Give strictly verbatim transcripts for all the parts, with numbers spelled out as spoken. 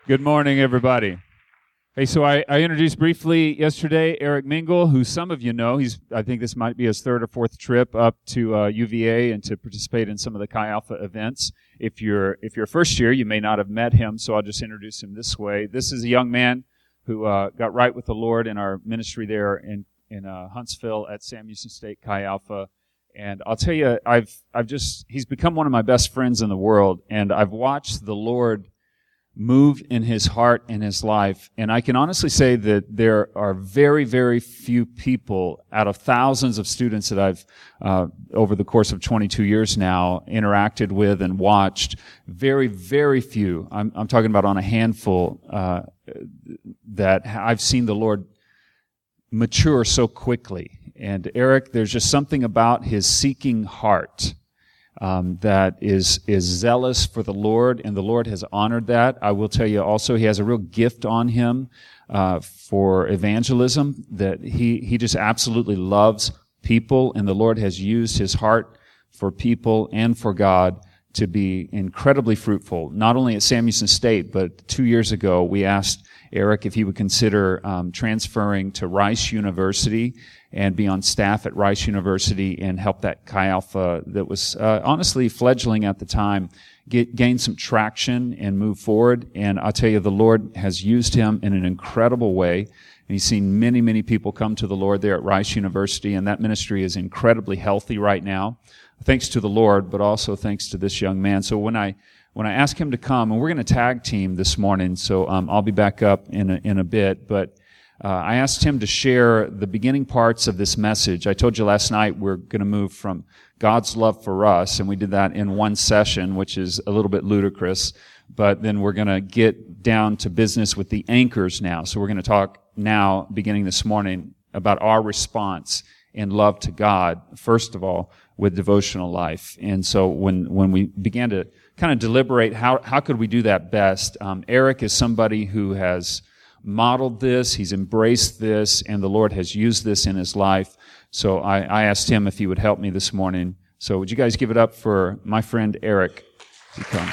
Good morning, everybody. Hey, so I, I introduced briefly yesterday Eric Mingle, who some of you know. He's I think this might be his third or fourth trip up to uh, U V A and to participate in some of the Chi Alpha events. If you're if you're first year, you may not have met him, so I'll just introduce him this way. This is a young man who uh, got right with the Lord in our ministry there in in uh, Huntsville at Sam Houston State Chi Alpha. And I'll tell you, I've I've just he's become one of my best friends in the world, and I've watched the Lord move in his heart and his life. And I can honestly say that there are very, very few people out of thousands of students that I've, uh, over the course of twenty-two years now, interacted with and watched. Very, very few. I'm, I'm talking about on a handful, uh, that I've seen the Lord mature so quickly. And Eric, there's just something about his seeking heart Um, that is is zealous for the Lord, and the Lord has honored that. I will tell you also, he has a real gift on him uh, for evangelism, that he, he just absolutely loves people, and the Lord has used his heart for people and for God to be incredibly fruitful, not only at Sam Houston State, but two years ago we asked Eric if he would consider um, transferring to Rice University and be on staff at Rice University and help that Chi Alpha that was uh, honestly fledgling at the time get gain some traction and move forward. And I'll tell you, the Lord has used him in an incredible way. And he's seen many, many people come to the Lord there at Rice University, and that ministry is incredibly healthy right now, thanks to the Lord, but also thanks to this young man. So when I when I asked him to come, and we're going to tag team this morning, so um, I'll be back up in a, in a bit, but Uh, I asked him to share the beginning parts of this message. I told you last night we're going to move from God's love for us, and we did that in one session, which is a little bit ludicrous, but then we're going to get down to business with the anchors now. So we're going to talk now, beginning this morning, about our response in love to God, first of all, with devotional life. And so when, when we began to kind of deliberate how, how could we do that best, um, Eric is somebody who has modeled this, he's embraced this, and the Lord has used this in his life. So I, I asked him if he would help me this morning. So would you guys give it up for my friend Eric as he comes.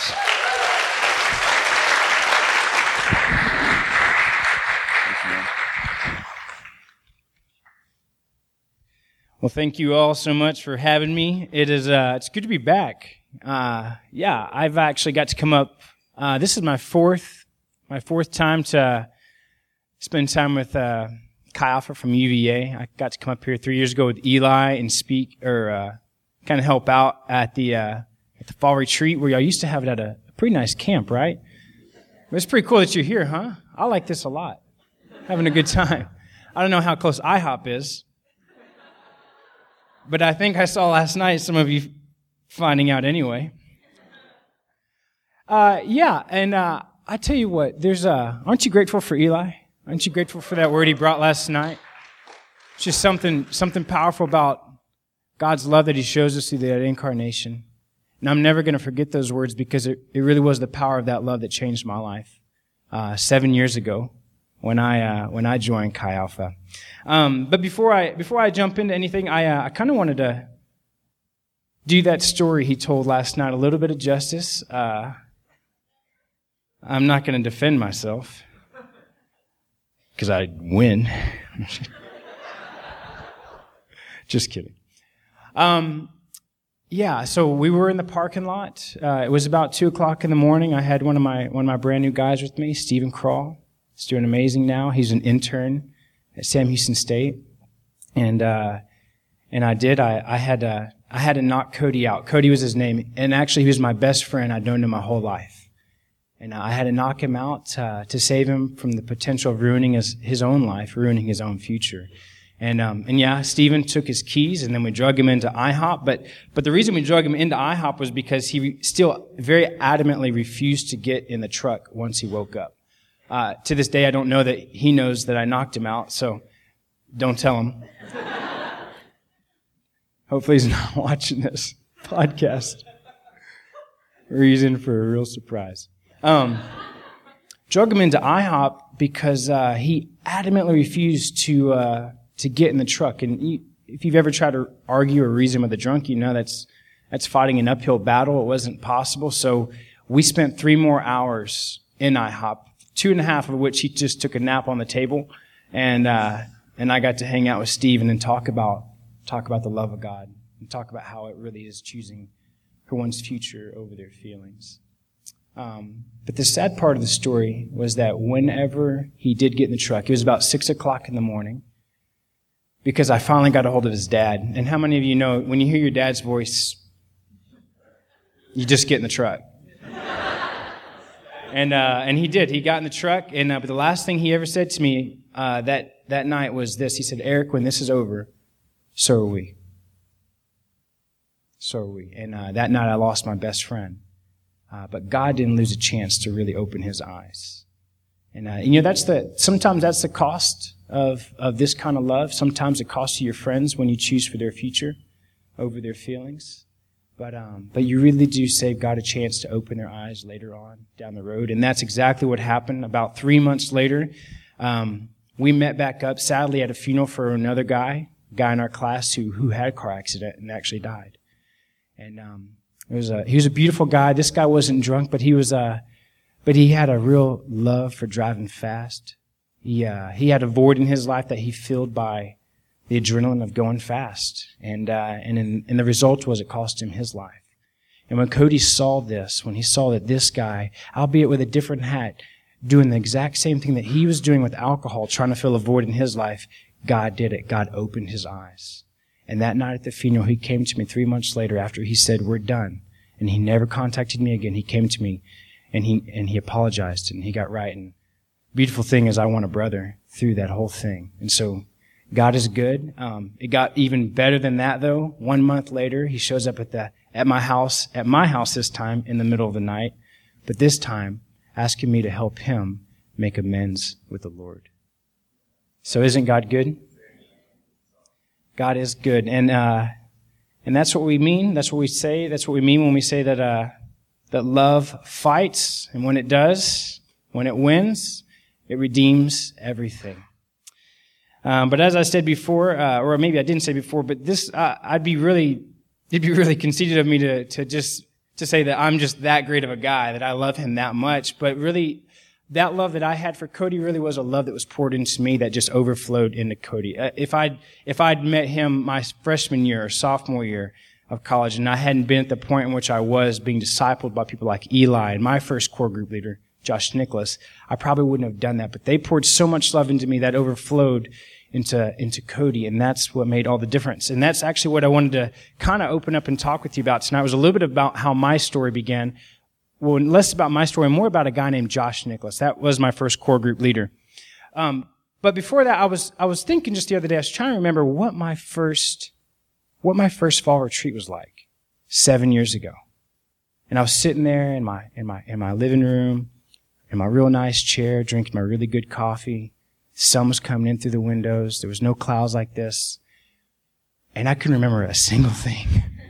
Well, thank you all so much for having me. It is, uh, it's good to be back. Uh, yeah, I've actually got to come up, uh, this is my fourth, my fourth time to spend time with uh, Chi Alpha from U V A. I got to come up here three years ago with Eli and speak, or uh, kind of help out at the uh, at the fall retreat, where y'all used to have it at a pretty nice camp, right? But it's pretty cool that you're here, huh? I like this a lot. Having a good time. I don't know how close I hop is, but I think I saw last night some of you finding out anyway. Uh, yeah, and uh, I tell you what, there's uh, aren't you grateful for Eli? Aren't you grateful for that word he brought last night? It's just something something powerful about God's love that he shows us through that incarnation. And I'm never going to forget those words, because it, it really was the power of that love that changed my life uh, seven years ago when I uh, when I joined Chi Alpha. Um, but before I before I jump into anything, I uh, I kind of wanted to do that story he told last night a little bit of justice. Uh, I'm not going to defend myself, because I'd win. Just kidding. Um, yeah, so we were in the parking lot. Uh, it was about two o'clock in the morning. I had one of my one of my brand new guys with me, Stephen Crawl. He's doing amazing now. He's an intern at Sam Houston State, and uh, and I did. I I had uh, I had to knock Cody out. Cody was his name, and actually he was my best friend. I'd known him my whole life. And I had to knock him out uh, to save him from the potential of ruining his, his own life, ruining his own future. And um, and yeah, Stephen took his keys, and then we drug him into IHOP. But but the reason we drug him into IHOP was because he re- still very adamantly refused to get in the truck once he woke up. Uh, to this day, I don't know that he knows that I knocked him out, so don't tell him. Hopefully he's not watching this podcast. Reason for a real surprise. Um, drug him into IHOP because uh, he adamantly refused to uh, to get in the truck. And he, if you've ever tried to argue or reason with a drunk, you know that's that's fighting an uphill battle. It wasn't possible. So we spent three more hours in IHOP two and a half of which he just took a nap on the table. And, uh, and I got to hang out with Steve and then talk about, talk about the love of God and talk about how it really is choosing for one's future over their feelings. Um, but the sad part of the story was that whenever he did get in the truck, it was about six o'clock in the morning, because I finally got a hold of his dad. And how many of you know when you hear your dad's voice, you just get in the truck? and uh, and he did. He got in the truck, and uh, but the last thing he ever said to me uh, that that night was this. He said, "Eric, when this is over, so are we. So are we." And uh, that night I lost my best friend. Uh, but God didn't lose a chance to really open his eyes. And, uh, you know, that's the, sometimes that's the cost of, of this kind of love. Sometimes it costs you your friends when you choose for their future over their feelings. But, um, but you really do save God a chance to open their eyes later on down the road. And that's exactly what happened. About three months later, um, we met back up, sadly, at a funeral for another guy, a guy in our class who, who had a car accident and actually died. And, um, It was a, he was a beautiful guy. This guy wasn't drunk, but he was, uh, but he had a real love for driving fast. He, uh, he had a void in his life that he filled by the adrenaline of going fast. And, uh, and, in, and the result was it cost him his life. And when Cody saw this, when he saw that this guy, albeit with a different hat, doing the exact same thing that he was doing with alcohol, trying to fill a void in his life, God did it. God opened his eyes. And that night at the funeral, he came to me three months later after he said, "We're done." And he never contacted me again. He came to me and he, and he apologized and he got right. And the beautiful thing is I won a brother through that whole thing. And so God is good. Um, it got even better than that though. One month later, he shows up at the, at my house, at my house this time in the middle of the night, but this time asking me to help him make amends with the Lord. So isn't God good? God is good. And, uh, and that's what we mean. That's what we say. That's what we mean when we say that, uh, that love fights. And when it does, when it wins, it redeems everything. Um, but as I said before, uh, or maybe I didn't say before, but this, uh, I'd be really, it'd be really conceited of me to, to just, to say that I'm just that great of a guy, that I love him that much. But really, that love that I had for Cody really was a love that was poured into me that just overflowed into Cody. Uh, if I'd, if I'd met him my freshman year or sophomore year of college and I hadn't been at the point in which I was being discipled by people like Eli and my first core group leader, Josh Nicholas, I probably wouldn't have done that. But they poured so much love into me that overflowed into, into Cody. And that's what made all the difference. And that's actually what I wanted to kind of open up and talk with you about tonight. It was a little bit about how my story began. Well, less about my story, more about a guy named Josh Nicholas. That was my first core group leader. Um, but before that, I was I was thinking just the other day. I was trying to remember what my first what my first fall retreat was like seven years ago. And I was sitting there in my in my in my living room, in my real nice chair, drinking my really good coffee. The sun was coming in through the windows. There was no clouds like this, and I couldn't remember a single thing.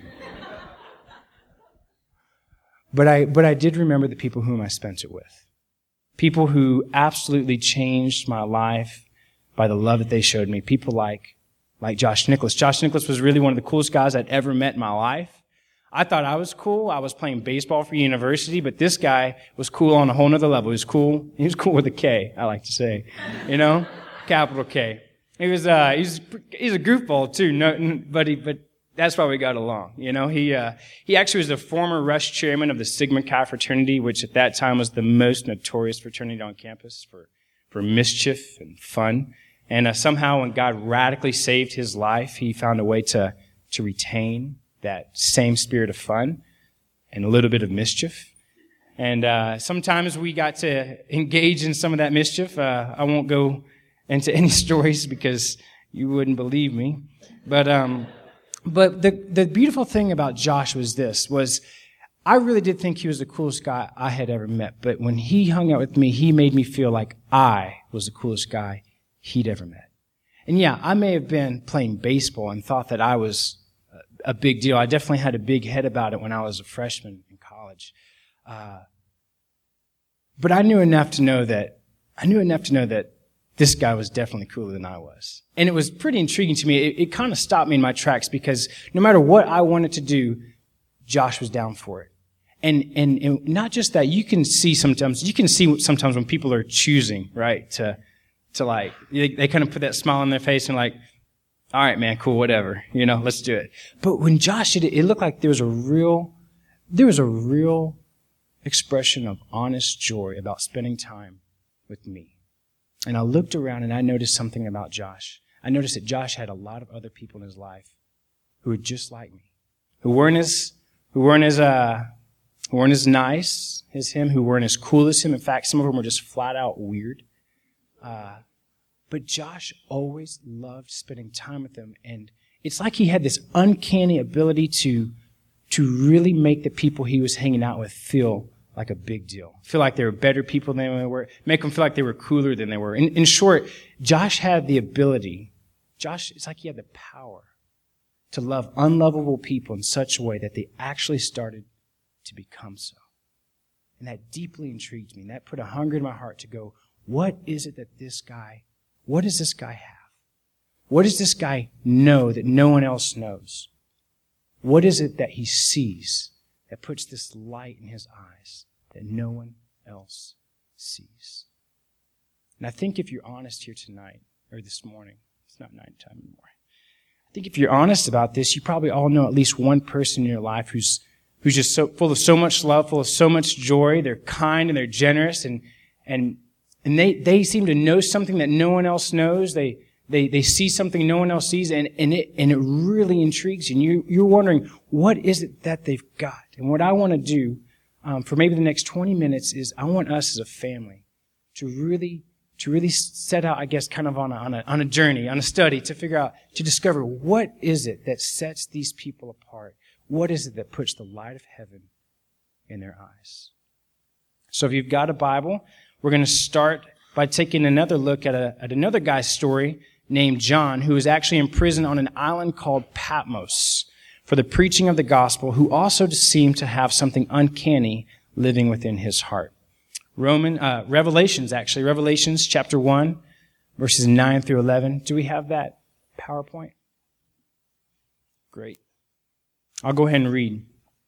But I, but I did remember the people whom I spent it with. People who absolutely changed my life by the love that they showed me. People like, like Josh Nicholas. Josh Nicholas was really one of the coolest guys I'd ever met in my life. I thought I was cool. I was playing baseball for university, but this guy was cool on a whole nother level. He was cool. He was cool with a K, I like to say. You know? Capital K. He was, uh, he's, he's a goofball too, no, but he, but that's why we got along. You know, he, uh, he actually was the former Rush chairman of the Sigma Chi fraternity, which at that time was the most notorious fraternity on campus for, for mischief and fun. And, uh, somehow when God radically saved his life, he found a way to, to retain that same spirit of fun and a little bit of mischief. And, uh, sometimes we got to engage in some of that mischief. Uh, I won't go into any stories because you wouldn't believe me. But, um, But the the beautiful thing about Josh was this, was I really did think he was the coolest guy I had ever met. But when he hung out with me, he made me feel like I was the coolest guy he'd ever met. And yeah, I may have been playing baseball and thought that I was a big deal. I definitely had a big head about it when I was a freshman in college. Uh, but I knew enough to know that, I knew enough to know that this guy was definitely cooler than I was. And it was pretty intriguing to me. It, it kind of stopped me in my tracks because no matter what I wanted to do, Josh was down for it. And, and, and not just that, you can see sometimes, you can see sometimes when people are choosing, right, to, to like, they, they kind of put that smile on their face and like, all right, man, cool, whatever, you know, let's do it. But when Josh did it, it looked like there was a real, there was a real expression of honest joy about spending time with me. And I looked around and I noticed something about Josh. I noticed that Josh had a lot of other people in his life who were just like me, who weren't as, who weren't as, uh, who weren't as nice as him, who weren't as cool as him. In fact, some of them were just flat out weird. Uh, but Josh always loved spending time with them. And it's like he had this uncanny ability to, to really make the people he was hanging out with feel like a big deal. Feel like they were better people than they were. Make them feel like they were cooler than they were. In, in short, Josh had the ability, Josh, it's like he had the power to love unlovable people in such a way that they actually started to become so. And that deeply intrigued me. And that put a hunger in my heart to go, what is it that this guy, what does this guy have? What does this guy know that no one else knows? What is it that he sees that puts this light in his eyes that no one else sees? And I think if you're honest here tonight, or this morning, it's not nighttime anymore. I think if you're honest about this, you probably all know at least one person in your life who's who's just so full of so much love, full of so much joy. They're kind and they're generous, and and and they they seem to know something that no one else knows. They they they see something no one else sees, and and it and it really intrigues you. And you you're wondering, what is it that they've got? And what I want to do um, for maybe the next twenty minutes is I want us as a family to really to really set out, I guess, kind of on a on a on a journey, on a study to figure out, to discover what is it that sets these people apart. What is it that puts the light of heaven in their eyes? So if you've got a Bible, we're going to start by taking another look at, a, at another guy's story named John, who was actually in prison on an island called Patmos for the preaching of the gospel, who also seemed to have something uncanny living within his heart. Roman, uh, Revelations, actually, Revelations chapter one, verses nine through eleven. Do we have that PowerPoint? Great. I'll go ahead and read.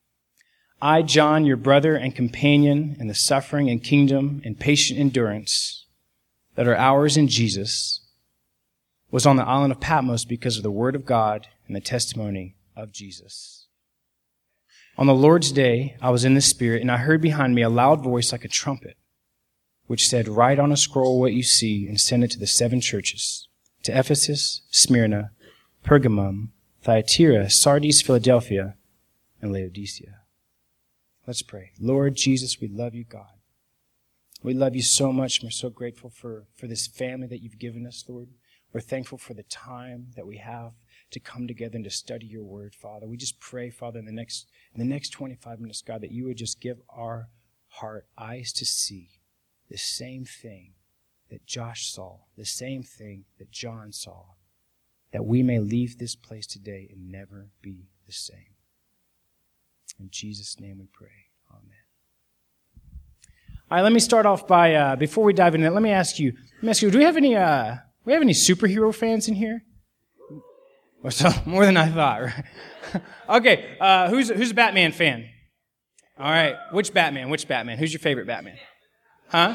I, John, your brother and companion in the suffering and kingdom and patient endurance that are ours in Jesus, was on the island of Patmos because of the word of God and the testimony of Jesus. On the Lord's day, I was in the Spirit, and I heard behind me a loud voice like a trumpet, which said, write on a scroll what you see and send it to the seven churches, to Ephesus, Smyrna, Pergamum, Thyatira, Sardis, Philadelphia, and Laodicea. Let's pray. Lord Jesus, we love you, God. We love you so much, and we're so grateful for, for this family that you've given us, Lord. We're thankful for the time that we have to come together and to study your word, Father. We just pray, Father, in the next in the next twenty-five minutes, God, that you would just give our heart eyes to see the same thing that Josh saw, the same thing that John saw, that we may leave this place today and never be the same. In Jesus' name we pray. Amen. All right, let me start off by, uh, before we dive into that, let me ask you, let me ask you, do we have any, uh, do we have any superhero fans in here? Well, so, more than I thought, right? Okay, uh, who's, who's a Batman fan? All right, which Batman, which Batman? Who's your favorite Batman? Huh?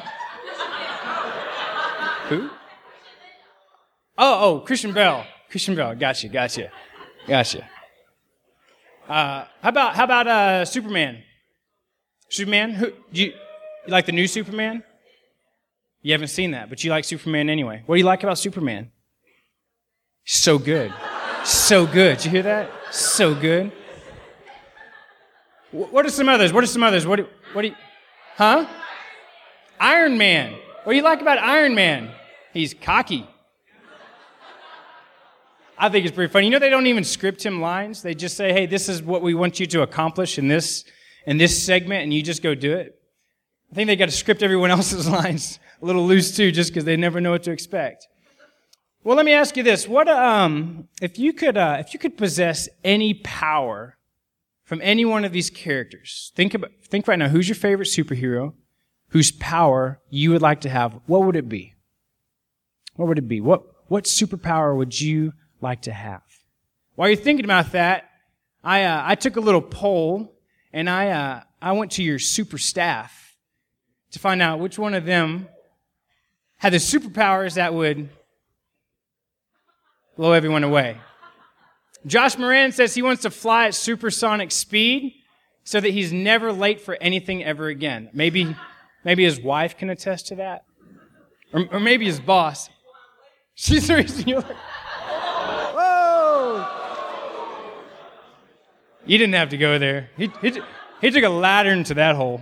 Who? Oh, oh, Christian Bale. Christian Bale, gotcha, gotcha, gotcha. Uh, how about, how about, uh, Superman? Superman? Who, do you, you like the new Superman? You haven't seen that, but you like Superman anyway. What do you like about Superman? So good. So good. Did you hear that? So good. What are some others? What are some others? What do, what do you, huh? Iron Man. What do you like about Iron Man? He's cocky. I think it's pretty funny. You know, they don't even script him lines. They just say, hey, this is what we want you to accomplish in this, in this segment, and you just go do it. I think they got to script everyone else's lines a little loose too, just because they never know what to expect. Well, let me ask you this: What, um, if you could, uh, if you could possess any power from any one of these characters? Think about, think right now. Who's your favorite superhero? Whose power you would like to have? What would it be? What would it be? What, what superpower would you like to have? While you're thinking about that, I, uh, I took a little poll, And I, uh, I went to your super staff to find out which one of them had the superpowers that would blow everyone away. Josh Moran says he wants to fly at supersonic speed so that he's never late for anything ever again. Maybe, maybe his wife can attest to that. Or, or maybe his boss. She's the reason you're like, whoa! You didn't have to go there. He, he, he took a ladder into that hole.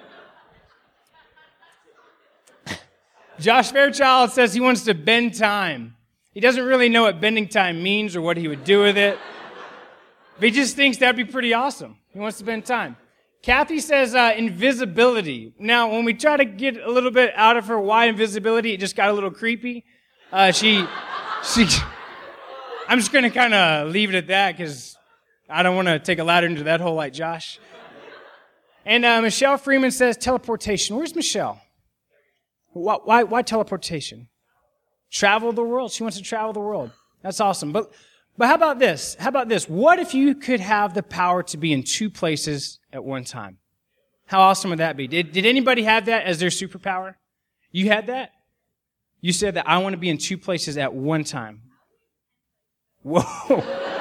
Josh Fairchild says he wants to bend time. He doesn't really know what bending time means or what he would do with it. But he just thinks that'd be pretty awesome. He wants to bend time. Kathy says uh, invisibility. Now, when we try to get a little bit out of her why invisibility, it just got a little creepy. Uh, she, she, I'm just going to kind of leave it at that because I don't want to take a ladder into that hole like Josh. And uh, Michelle Freeman says teleportation. Where's Michelle? Why, why, why teleportation? Travel the world. She wants to travel the world. That's awesome. But, but how about this? How about this? What if you could have the power to be in two places at one time? How awesome would that be? Did, did anybody have that as their superpower? You had that? You said that I want to be in two places at one time. Whoa.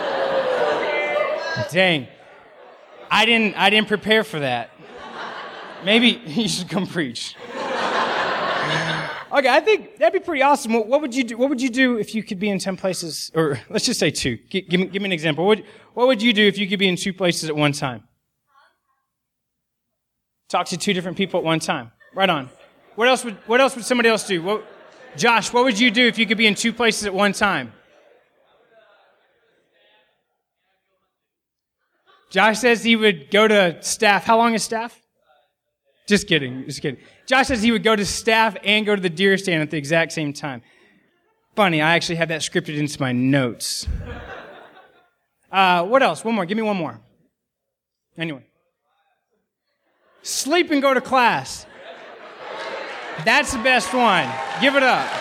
Dang. I didn't, I didn't prepare for that. Maybe you should come preach. Okay, I think that'd be pretty awesome. What, what would you do? What would you do if you could be in ten places, or let's just say two? G- give me, give me an example. What would, what would you do if you could be in two places at one time? Talk to two different people at one time. Right on. What else would What else would somebody else do? What, Josh, what would you do if you could be in two places at one time? Josh says he would go to staff. How long is staff? Just kidding. Just kidding. Josh says he would go to staff and go to the deer stand at the exact same time. Funny, I actually have that scripted into my notes. Uh, what else? One more. Give me one more. Anyway. Sleep and go to class. That's the best one. Give it up.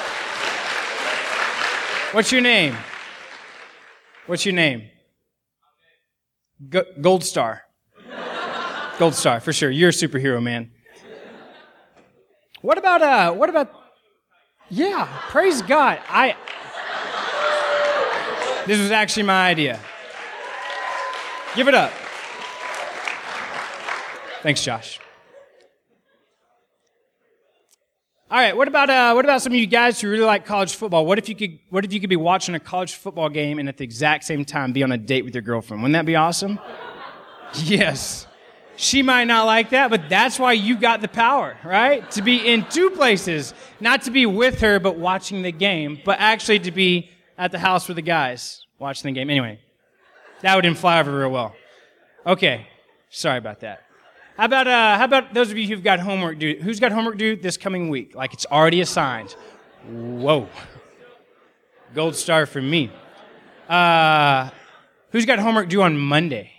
What's your name? What's your name? Go- Gold Star. Gold Star, for sure. You're a superhero, man. What about, uh, what about, yeah, praise God. I, this was actually my idea. Give it up. Thanks, Josh. All right, what about, uh, what about some of you guys who really like college football? What if you could, what if you could be watching a college football game and at the exact same time be on a date with your girlfriend? Wouldn't that be awesome? Yes. She might not like that, but that's why you got the power, right? To be in two places, not to be with her, but watching the game, but actually to be at the house with the guys watching the game. Anyway, that wouldn't fly over real well. Okay, sorry about that. How about uh, how about those of you who've got homework due? Who's got homework due this coming week? Like it's already assigned. Whoa, gold star for me. Uh, who's got homework due on Monday?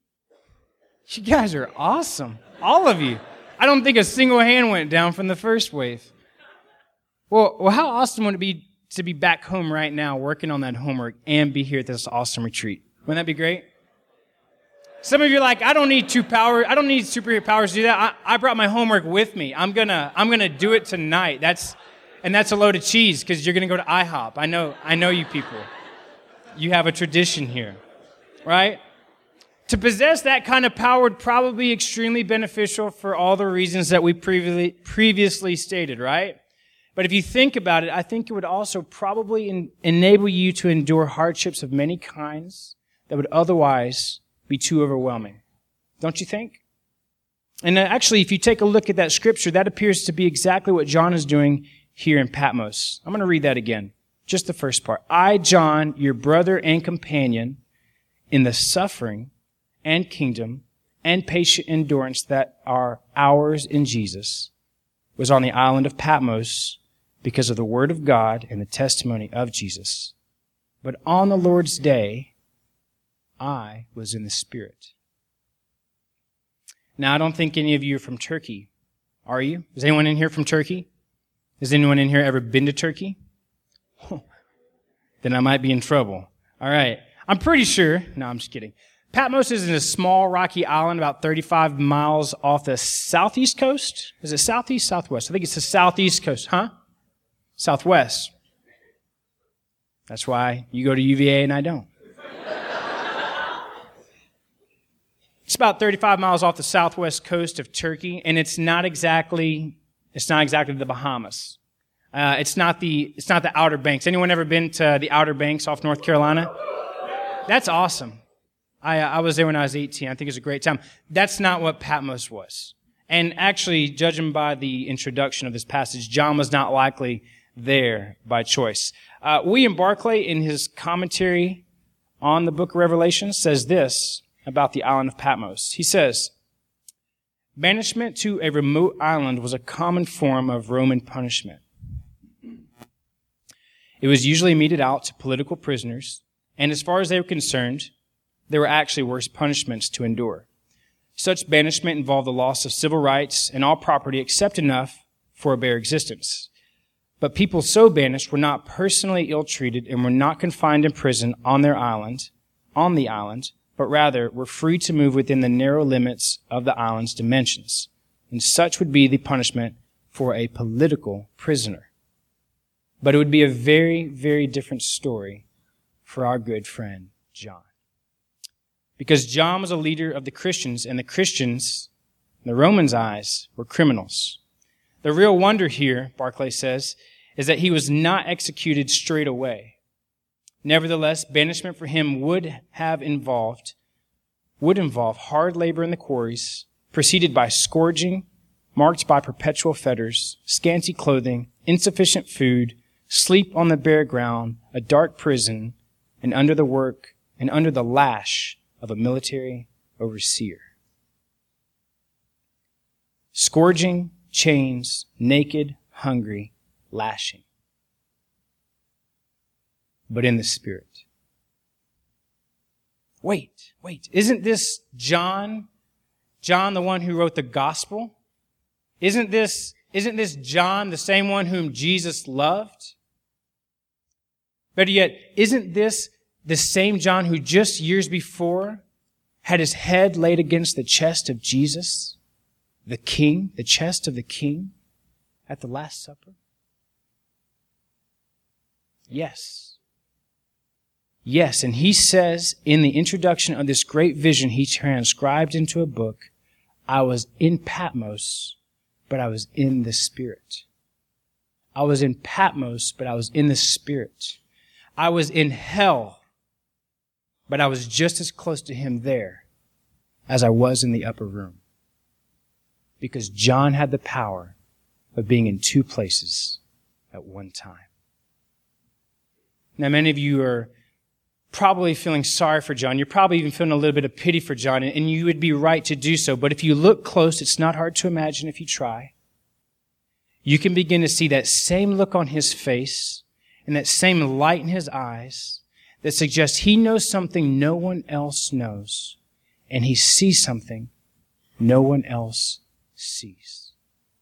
You guys are awesome. All of you. I don't think a single hand went down from the first wave. Well, well, how awesome would it be to be back home right now working on that homework and be here at this awesome retreat? Wouldn't that be great? Some of you are like, I don't need two power, I don't need superhero powers to do that. I, I brought my homework with me. I'm gonna, I'm gonna do it tonight. That's, and that's a load of cheese because you're gonna go to IHOP. I know, I know you people. You have a tradition here, right? To possess that kind of power would probably be extremely beneficial for all the reasons that we previously previously stated, right? But if you think about it, I think it would also probably en- enable you to endure hardships of many kinds that would otherwise be too overwhelming. Don't you think? And actually, if you take a look at that scripture, that appears to be exactly what John is doing here in Patmos. I'm going to read that again. Just the first part. I, John, your brother and companion in the suffering and kingdom and patient endurance that are ours in Jesus, was on the island of Patmos because of the word of God and the testimony of Jesus. But on the Lord's day, I was in the Spirit. Now, I don't think any of you are from Turkey. Are you? Is anyone in here from Turkey? Has anyone in here ever been to Turkey? Then I might be in trouble. All right. I'm pretty sure. No, I'm just kidding. Patmos is in a small rocky island about thirty-five miles off the southeast coast. Is it southeast, southwest? I think it's the southeast coast, huh? Southwest. That's why you go to U V A and I don't. It's about thirty-five miles off the southwest coast of Turkey, and it's not exactly it's not exactly the Bahamas. Uh, it's not the it's not the Outer Banks. Anyone ever been to the Outer Banks off North Carolina? That's awesome. I, I was there when I was eighteen. I think it was a great time. That's not what Patmos was. And actually, judging by the introduction of this passage, John was not likely there by choice. Uh, William Barclay, in his commentary on the book of Revelation, says this about the island of Patmos. He says, banishment to a remote island was a common form of Roman punishment. It was usually meted out to political prisoners, and as far as they were concerned, there were actually worse punishments to endure. Such banishment involved the loss of civil rights and all property except enough for a bare existence. But people so banished were not personally ill-treated and were not confined in prison on their island, on the island, but rather were free to move within the narrow limits of the island's dimensions. And such would be the punishment for a political prisoner. But it would be a very, very different story for our good friend John. Because John was a leader of the Christians, and the Christians, in the Romans' eyes, were criminals. The real wonder here, Barclay says, is that he was not executed straight away. Nevertheless, banishment for him would have involved, would involve hard labor in the quarries, preceded by scourging, marked by perpetual fetters, scanty clothing, insufficient food, sleep on the bare ground, a dark prison, and under the work and under the lash of a military overseer. Scourging, chains, naked, hungry, lashing. But in the Spirit. Wait, wait, isn't this John? John, the one who wrote the gospel? Isn't this, isn't this John, the same one whom Jesus loved? Better yet, isn't this the same John who just years before had his head laid against the chest of Jesus, the King, the chest of the King at the Last Supper? Yes. Yes, and he says in the introduction of this great vision he transcribed into a book, I was in Patmos, but I was in the Spirit. I was in Patmos, but I was in the Spirit. I was in hell, but I was just as close to him there as I was in the upper room. Because John had the power of being in two places at one time. Now, many of you are probably feeling sorry for John. You're probably even feeling a little bit of pity for John, and you would be right to do so. But if you look close, it's not hard to imagine if you try. You can begin to see that same look on his face and that same light in his eyes that suggests he knows something no one else knows, and he sees something no one else sees.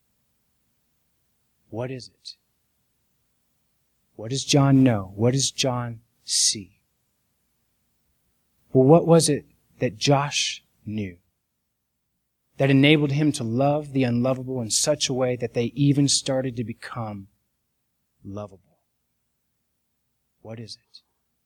What is it? What does John know? What does John see? Well, what was it that Josh knew that enabled him to love the unlovable in such a way that they even started to become lovable? What is it?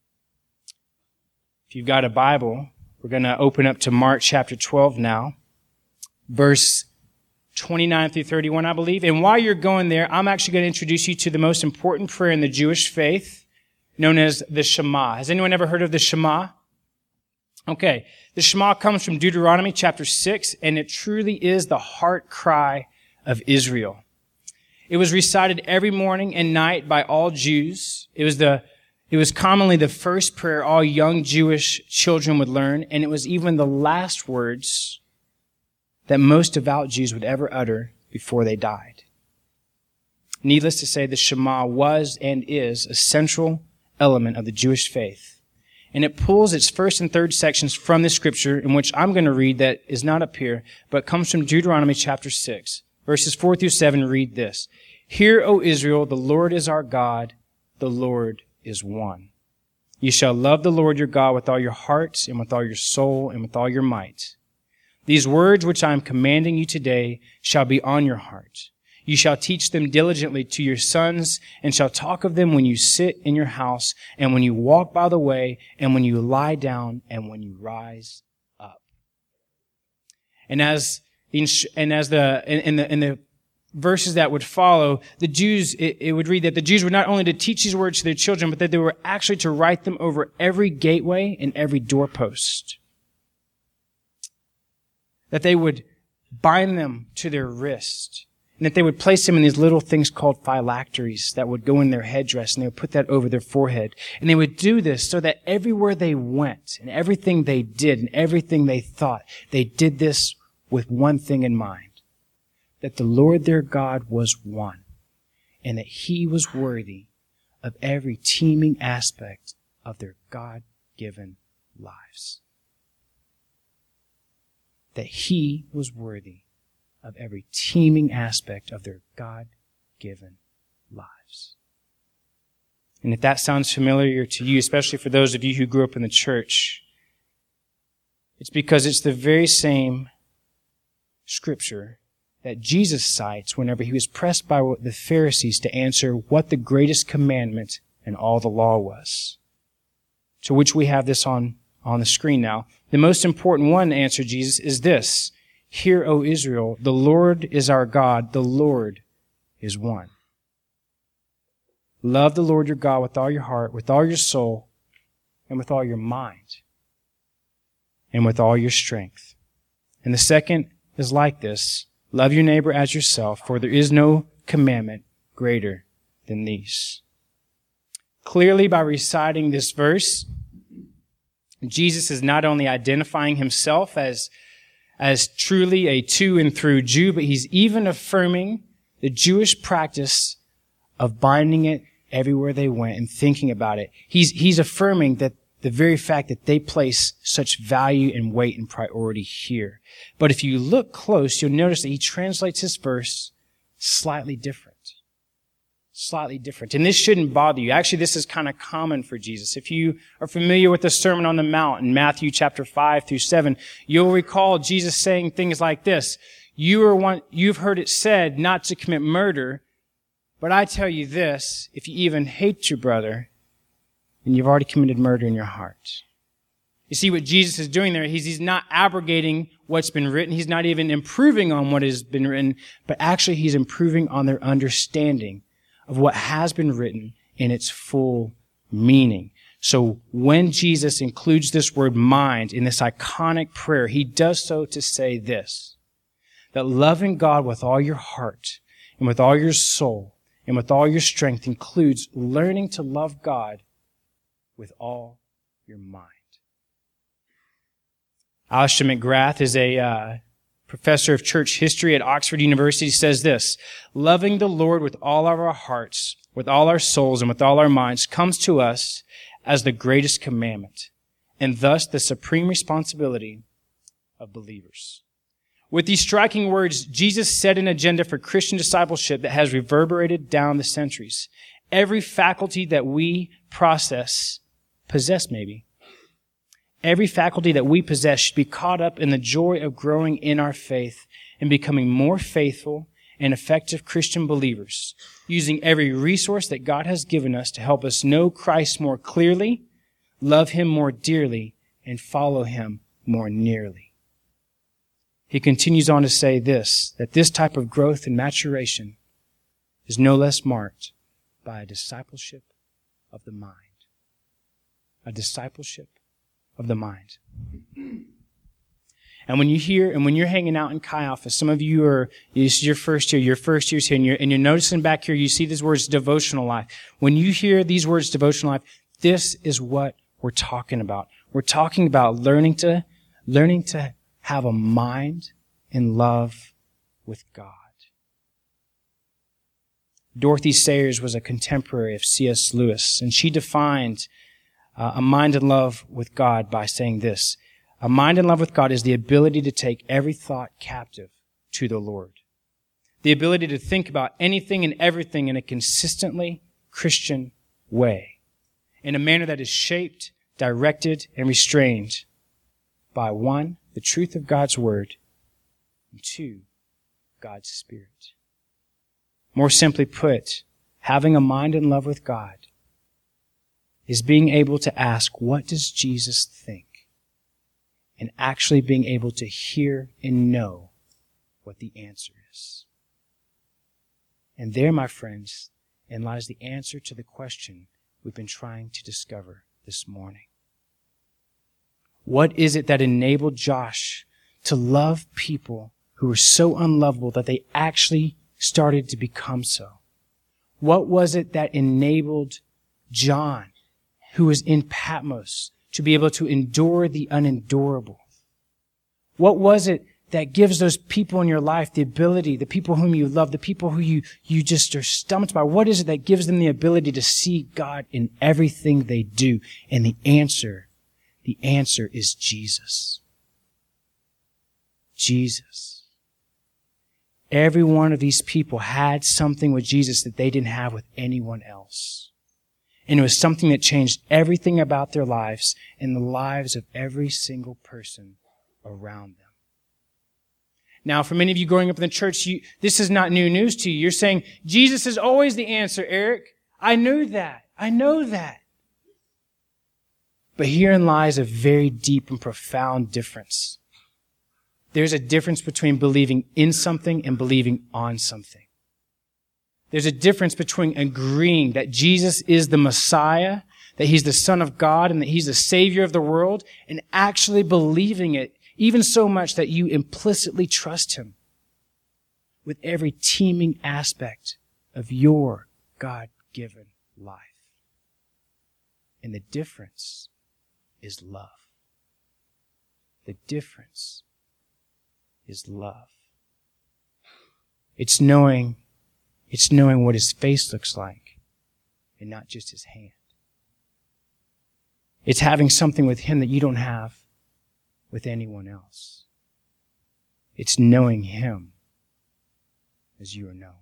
If you've got a Bible, we're going to open up to Mark chapter twelve now, verse twenty-nine through thirty-one, I believe. And while you're going there, I'm actually going to introduce you to the most important prayer in the Jewish faith, known as the Shema. Has anyone ever heard of the Shema? Okay. The Shema comes from Deuteronomy chapter six, and it truly is the heart cry of Israel. It was recited every morning and night by all Jews. It was the It was commonly the first prayer all young Jewish children would learn, and it was even the last words that most devout Jews would ever utter before they died. Needless to say, the Shema was and is a central element of the Jewish faith, and it pulls its first and third sections from the scripture, in which I'm going to read that is not up here, but comes from Deuteronomy chapter six. Verses four through seven read this. Hear, O Israel, the Lord is our God, the Lord is one. You shall love the Lord your God with all your heart and with all your soul and with all your might. These words which I am commanding you today shall be on your heart. You shall teach them diligently to your sons and shall talk of them when you sit in your house and when you walk by the way and when you lie down and when you rise up. And as the, and as the, in the, in the verses that would follow, the Jews, it, it would read that the Jews were not only to teach these words to their children, but that they were actually to write them over every gateway and every doorpost. That they would bind them to their wrist. And that they would place them in these little things called phylacteries that would go in their headdress, and they would put that over their forehead. And they would do this so that everywhere they went, and everything they did, and everything they thought, they did this with one thing in mind. That the Lord their God was one, and that He was worthy of every teeming aspect of their God-given lives. That He was worthy of every teeming aspect of their God-given lives. And if that sounds familiar to you, especially for those of you who grew up in the church, it's because it's the very same scripture that Jesus cites whenever he was pressed by the Pharisees to answer what the greatest commandment in all the law was. To which we have this on, on the screen now. The most important one, answered Jesus, is this: Hear, O Israel, the Lord is our God, the Lord is one. Love the Lord your God with all your heart, with all your soul, and with all your mind, and with all your strength. And the second is like this: love your neighbor as yourself, for there is no commandment greater than these. Clearly, by reciting this verse, Jesus is not only identifying himself as, as truly a to and through Jew, but he's even affirming the Jewish practice of binding it everywhere they went and thinking about it. He's, he's affirming that the very fact that they place such value and weight and priority here. But if you look close, you'll notice that he translates this verse slightly different. Slightly different. And this shouldn't bother you. Actually, this is kind of common for Jesus. If you are familiar with the Sermon on the Mount in Matthew chapter five through seven, you'll recall Jesus saying things like this: You are one, you've heard it said not to commit murder, but I tell you this, if you even hate your brother, and you've already committed murder in your heart. You see what Jesus is doing there? He's, he's not abrogating what's been written. He's not even improving on what has been written, but actually he's improving on their understanding of what has been written in its full meaning. So when Jesus includes this word mind in this iconic prayer, he does so to say this: that loving God with all your heart and with all your soul and with all your strength includes learning to love God with all your mind. Alistair McGrath is a uh, professor of church history at Oxford University. Says this: loving the Lord with all of our hearts, with all our souls, and with all our minds comes to us as the greatest commandment, and thus the supreme responsibility of believers. With these striking words, Jesus set an agenda for Christian discipleship that has reverberated down the centuries. Every faculty that we process possess maybe. Every faculty that we possess should be caught up in the joy of growing in our faith and becoming more faithful and effective Christian believers, using every resource that God has given us to help us know Christ more clearly, love Him more dearly, and follow Him more nearly. He continues on to say this, that this type of growth and maturation is no less marked by a discipleship of the mind. A discipleship of the mind. And when you hear, and when you're hanging out in Chi Alpha, some of you are, this is your first year, your first year's here, and you're, and you're noticing back here, you see these words, devotional life. When you hear these words, devotional life, this is what we're talking about. We're talking about learning to, learning to have a mind in love with God. Dorothy Sayers was a contemporary of C S Lewis, and she defined uh, a mind in love with God by saying this: a mind in love with God is the ability to take every thought captive to the Lord. The ability to think about anything and everything in a consistently Christian way. in a manner that is shaped, directed, and restrained by one, the truth of God's word, and two, God's Spirit. More simply put, having a mind in love with God is being able to ask, what does Jesus think? And actually being able to hear and know what the answer is. And there, my friends, and lies the answer to the question we've been trying to discover this morning. What is it that enabled Josh to love people who were so unlovable that they actually started to become so? What was it that enabled John, who was in Patmos, to be able to endure the unendurable? What was it that gives those people in your life the ability, the people whom you love, the people who you, you just are stumped by, what is it that gives them the ability to see God in everything they do? And the answer, the answer is Jesus. Jesus. Every one of these people had something with Jesus that they didn't have with anyone else. And it was something that changed everything about their lives and the lives of every single person around them. Now, for many of you growing up in the church, you, this is not new news to you. You're saying, Jesus is always the answer, Eric. I knew that. I know that. But herein lies a very deep and profound difference. There's a difference between believing in something and believing on something. There's a difference between agreeing that Jesus is the Messiah, that He's the Son of God, and that He's the Savior of the world, and actually believing it, even so much that you implicitly trust Him with every teeming aspect of your God-given life. And the difference is love. The difference is love. It's knowing, it's knowing what His face looks like and not just His hand. It's having something with Him that you don't have with anyone else. It's knowing Him as you are known.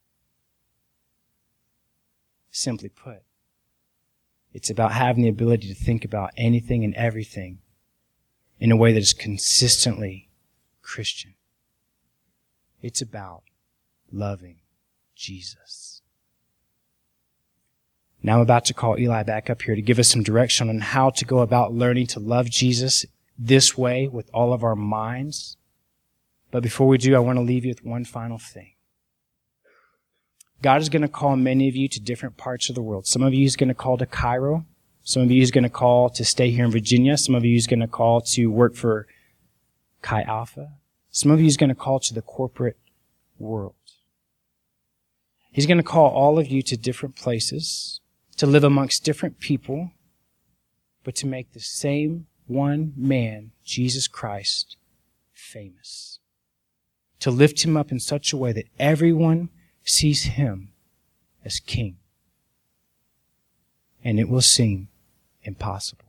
Simply put, it's about having the ability to think about anything and everything in a way that is consistently Christian. It's about loving Jesus. Now I'm about to call Eli back up here to give us some direction on how to go about learning to love Jesus this way with all of our minds. But before we do, I want to leave you with one final thing. God is going to call many of you to different parts of the world. Some of you He's going to call to Cairo. Some of you He's going to call to stay here in Virginia. Some of you He's going to call to work for Chi Alpha. Some of you He's going to call to the corporate world. He's going to call all of you to different places, to live amongst different people, but to make the same one man, Jesus Christ, famous. To lift Him up in such a way that everyone sees Him as King. And it will seem impossible.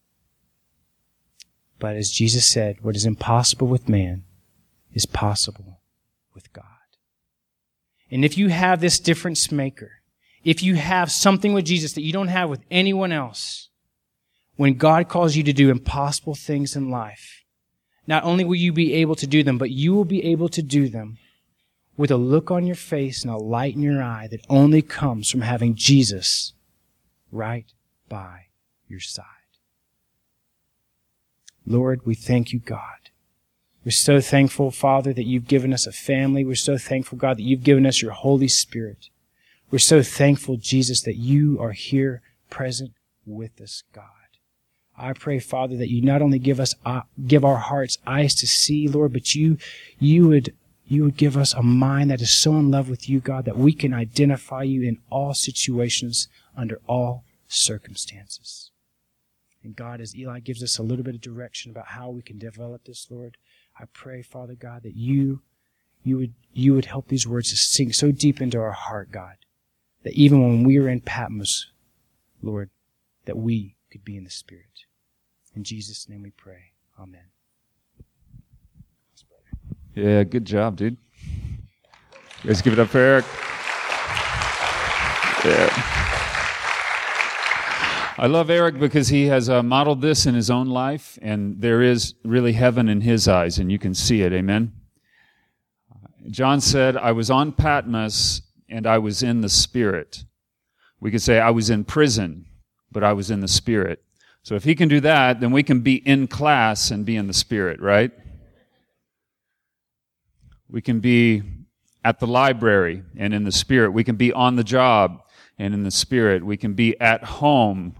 But as Jesus said, what is impossible with man is possible with God. And if you have this difference maker, if you have something with Jesus that you don't have with anyone else, when God calls you to do impossible things in life, not only will you be able to do them, but you will be able to do them with a look on your face and a light in your eye that only comes from having Jesus right by your side. Lord, we thank you, God. We're so thankful, Father, that you've given us a family. We're so thankful, God, that you've given us your Holy Spirit. We're so thankful, Jesus, that you are here present with us, God. I pray, Father, that you not only give us, uh, give our hearts eyes to see, Lord, but you, you would, you would give us a mind that is so in love with you, God, that we can identify you in all situations, under all circumstances. And God, as Eli gives us a little bit of direction about how we can develop this, Lord, I pray, Father God, that you, you would, you would help these words to sink so deep into our heart, God, that even when we are in Patmos, Lord, that we could be in the Spirit. In Jesus' name we pray. Amen. Yeah, good job, dude. You guys give it up for Eric. Yeah. I love Eric because he has uh, modeled this in his own life, and there is really heaven in his eyes, and you can see it. Amen? John said, I was on Patmos, and I was in the Spirit. We could say I was in prison, but I was in the Spirit. So if he can do that, then we can be in class and be in the Spirit, right? We can be at the library and in the Spirit. We can be on the job and in the Spirit. We can be at home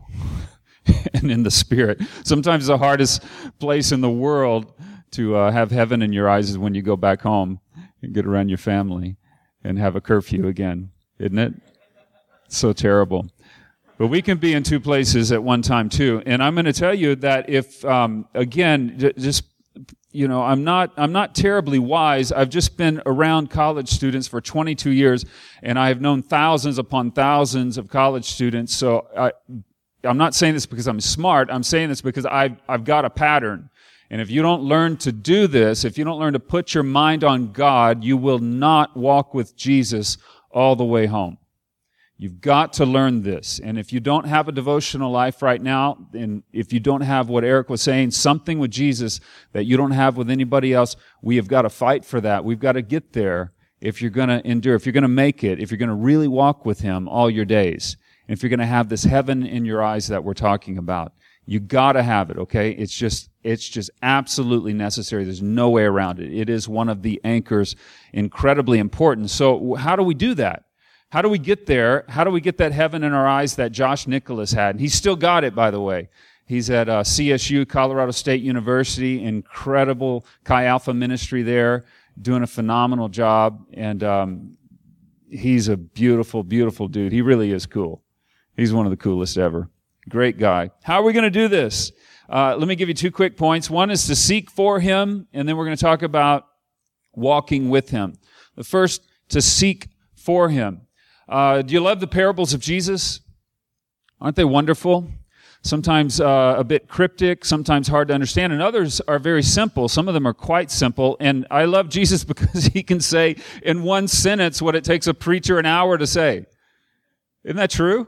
and in the Spirit. Sometimes the hardest place in the world to uh, have heaven in your eyes is when you go back home and get around your family and have a curfew again, isn't it? It's so terrible. But we can be in two places at one time too. And I'm going to tell you that if, um, again, j- just you know, I'm not, I'm not terribly wise. I've just been around college students for twenty-two years, and I have known thousands upon thousands of college students. So I, I'm not saying this because I'm smart. I'm saying this because I've, I've got a pattern. And if you don't learn to do this, if you don't learn to put your mind on God, you will not walk with Jesus all the way home. You've got to learn this. And if you don't have a devotional life right now, and if you don't have what Eric was saying, something with Jesus that you don't have with anybody else, we have got to fight for that. We've got to get there if you're going to endure, if you're going to make it, if you're going to really walk with Him all your days, and if you're going to have this heaven in your eyes that we're talking about. You got to have it, okay? It's just, it's just absolutely necessary. There's no way around it. It is one of the anchors, incredibly important. So how do we do that? How do we get there? How do we get that heaven in our eyes that Josh Nicholas had? And he's still got it, by the way. He's at uh, C S U, Colorado State University, incredible Chi Alpha ministry there, doing a phenomenal job. And um, he's a beautiful, beautiful dude. He really is cool. He's one of the coolest ever. Great guy. How are we going to do this? Uh, let me give you two quick points. One is to seek for Him, and then we're going to talk about walking with Him. The first, to seek for Him. Uh, do you love the parables of Jesus? Aren't they wonderful? Sometimes uh, a bit cryptic, sometimes hard to understand, and others are very simple. Some of them are quite simple, and I love Jesus because He can say in one sentence what it takes a preacher an hour to say. Isn't that true?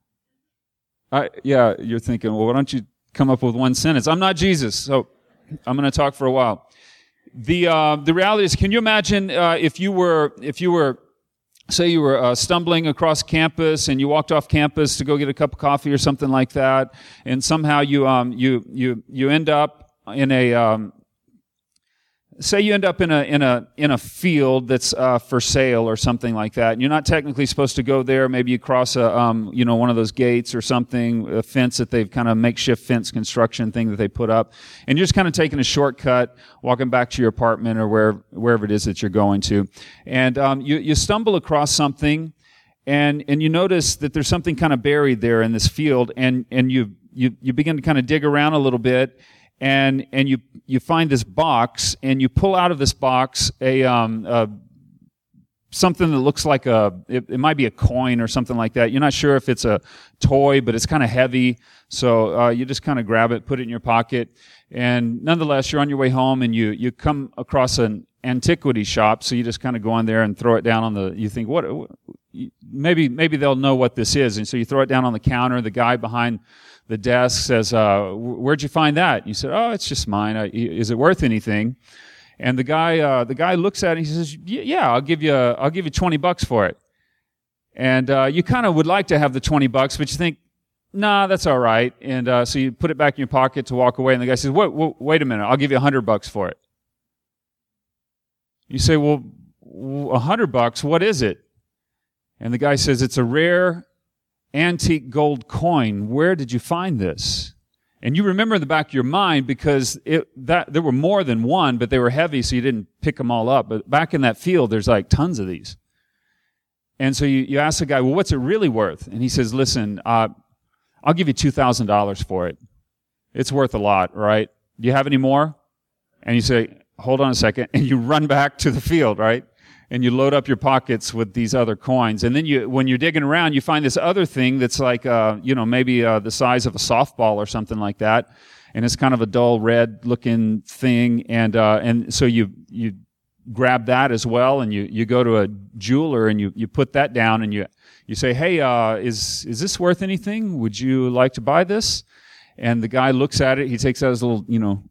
I, yeah, you're thinking, well, why don't you come up with one sentence? I'm not Jesus, so I'm going to talk for a while. The uh, the reality is, can you imagine uh, if you were if you were say you were uh, stumbling across campus and you walked off campus to go get a cup of coffee or something like that, and somehow you um you you you end up in a um, say you end up in a in a in a field that's uh, for sale or something like that, and you're not technically supposed to go there. Maybe you cross a um you know one of those gates or something, a fence that they've kind of makeshift fence construction thing that they put up, and you're just kind of taking a shortcut, walking back to your apartment or where wherever it is that you're going to, and um you you stumble across something, and and you notice that there's something kind of buried there in this field, and and you you you begin to kind of dig around a little bit. And and you you find this box, and you pull out of this box a um a, something that looks like a it, it might be a coin or something like that. You're not sure if it's a toy, but it's kind of heavy. So uh, you just kind of grab it, put it in your pocket, and nonetheless, you're on your way home, and you you come across an antiquity shop. So you just kind of go on there and throw it down on the. You think what? Maybe maybe they'll know what this is, and so you throw it down on the counter. The guy behind the desk says, uh, where'd you find that? You said, oh, it's just mine. I, is it worth anything? And the guy, uh, the guy looks at it and he says, yeah, I'll give you, I'll give you twenty bucks for it. And, uh, you kind of would like to have the twenty bucks, but you think, nah, that's all right. And, uh, so you put it back in your pocket to walk away. And the guy says, wait, wait, wait a minute. I'll give you a hundred bucks for it. You say, well, a hundred bucks, what is it? And the guy says, it's a rare antique gold coin. Where did you find this? And you remember in the back of your mind because it, that there were more than one, but they were heavy, so you didn't pick them all up. But back in that field, there's like tons of these. And so you, you ask the guy, well, what's it really worth? And he says, listen, uh, I'll give you two thousand dollars for it. It's worth a lot, right? Do you have any more? And you say, hold on a second. And you run back to the field, right? And you load up your pockets with these other coins. And then you, when you're digging around, you find this other thing that's like, uh, you know, maybe uh, the size of a softball or something like that. And it's kind of a dull red looking thing. And, uh, and so you, you grab that as well, and you, you go to a jeweler and you, you put that down and you you say, hey, uh, is is this worth anything? Would you like to buy this? And the guy looks at it. He takes out his little, you know,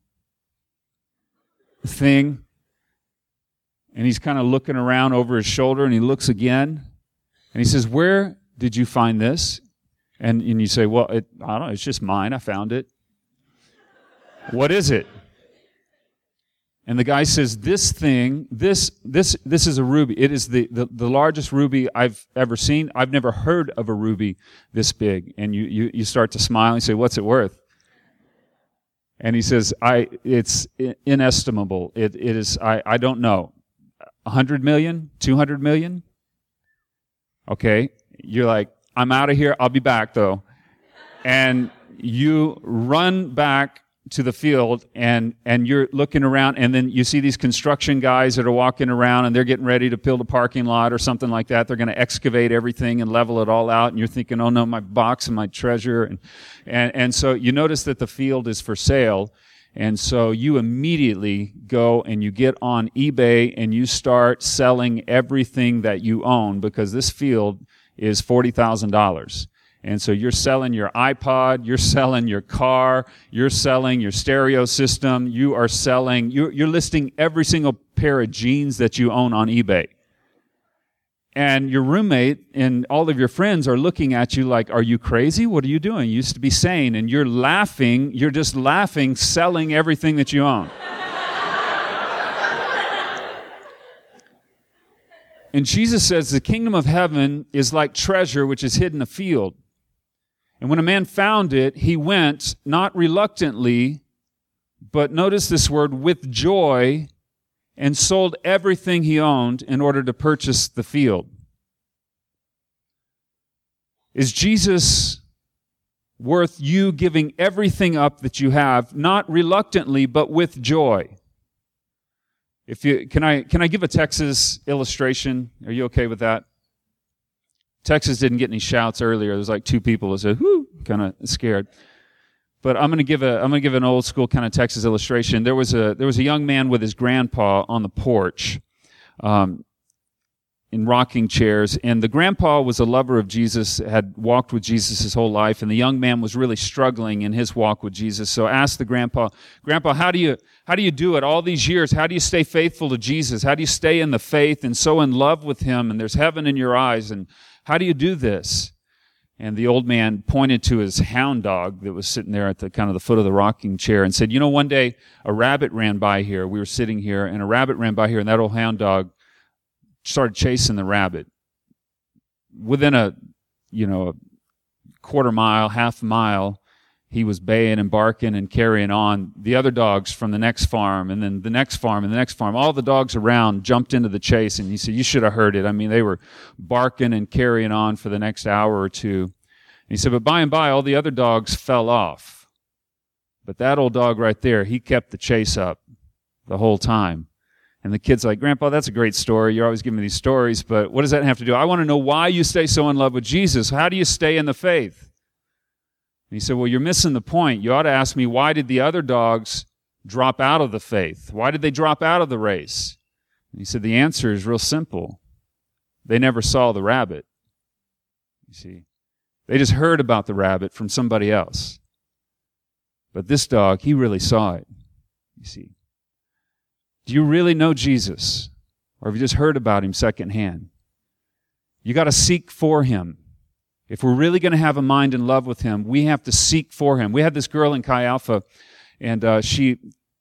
thing, and he's kind of looking around over his shoulder, and he looks again, and he says, where did you find this? And, and you say, well, it, I don't know, it's just mine. I found it. What is it? And the guy says, this thing, this this this is a ruby. It is the, the, the largest ruby I've ever seen. I've never heard of a ruby this big. And you, you, you start to smile and you say, what's it worth? And he says, I it's inestimable. It it is I, I don't know. A hundred million? Two hundred million? Okay. You're like, I'm out of here. I'll be back though. And you run back to the field, and and you're looking around, and then you see these construction guys that are walking around, and they're getting ready to build a parking lot or something like that. They're going to excavate everything and level it all out, and you're thinking, oh no, my box and my treasure. And and, and so you notice that the field is for sale, and so you immediately go and you get on eBay and you start selling everything that you own, because this field is forty thousand dollars. And so you're selling your iPod, you're selling your car, you're selling your stereo system, you are selling, you're, you're listing every single pair of jeans that you own on eBay. And your roommate and all of your friends are looking at you like, are you crazy? What are you doing? You used to be sane. And you're laughing, you're just laughing, selling everything that you own. And Jesus says the kingdom of heaven is like treasure which is hid in a field. And when a man found it, he went, not reluctantly, but notice this word, with joy, and sold everything he owned in order to purchase the field. Is Jesus worth you giving everything up that you have, not reluctantly, but with joy? If you can I can I give a Texas illustration? Are you okay with that? Texas didn't get any shouts earlier. There's like two people that said, whoo, kind of scared. But I'm going to give a I'm going to give an old school kind of Texas illustration. There was a there was a young man with his grandpa on the porch, um, in rocking chairs, and the grandpa was a lover of Jesus, had walked with Jesus his whole life, and the young man was really struggling in his walk with Jesus. So asked the grandpa, Grandpa, how do you how do you do it all these years? How do you stay faithful to Jesus? How do you stay in the faith and so in love with him, and there's heaven in your eyes, and how do you do this? And the old man pointed to his hound dog that was sitting there at the kind of the foot of the rocking chair and said, you know, one day a rabbit ran by here. We were sitting here, and a rabbit ran by here, and that old hound dog started chasing the rabbit. Within a, you know, a quarter mile, half mile, he was baying and barking and carrying on. The other dogs from the next farm, and then the next farm, and the next farm, all the dogs around jumped into the chase, and he said, you should have heard it. I mean, they were barking and carrying on for the next hour or two. And he said, but by and by, all the other dogs fell off. But that old dog right there, he kept the chase up the whole time. And the kid's like, Grandpa, that's a great story. You're always giving me these stories, but what does that have to do? I want to know why you stay so in love with Jesus. How do you stay in the faith? And he said, well, you're missing the point. You ought to ask me, why did the other dogs drop out of the faith? Why did they drop out of the race? And he said, the answer is real simple. They never saw the rabbit. You see, they just heard about the rabbit from somebody else. But this dog, he really saw it. You see. Do you really know Jesus? Or have you just heard about him secondhand? You got to seek for him. If we're really going to have a mind in love with him, we have to seek for him. We had this girl in Chi Alpha, and uh, she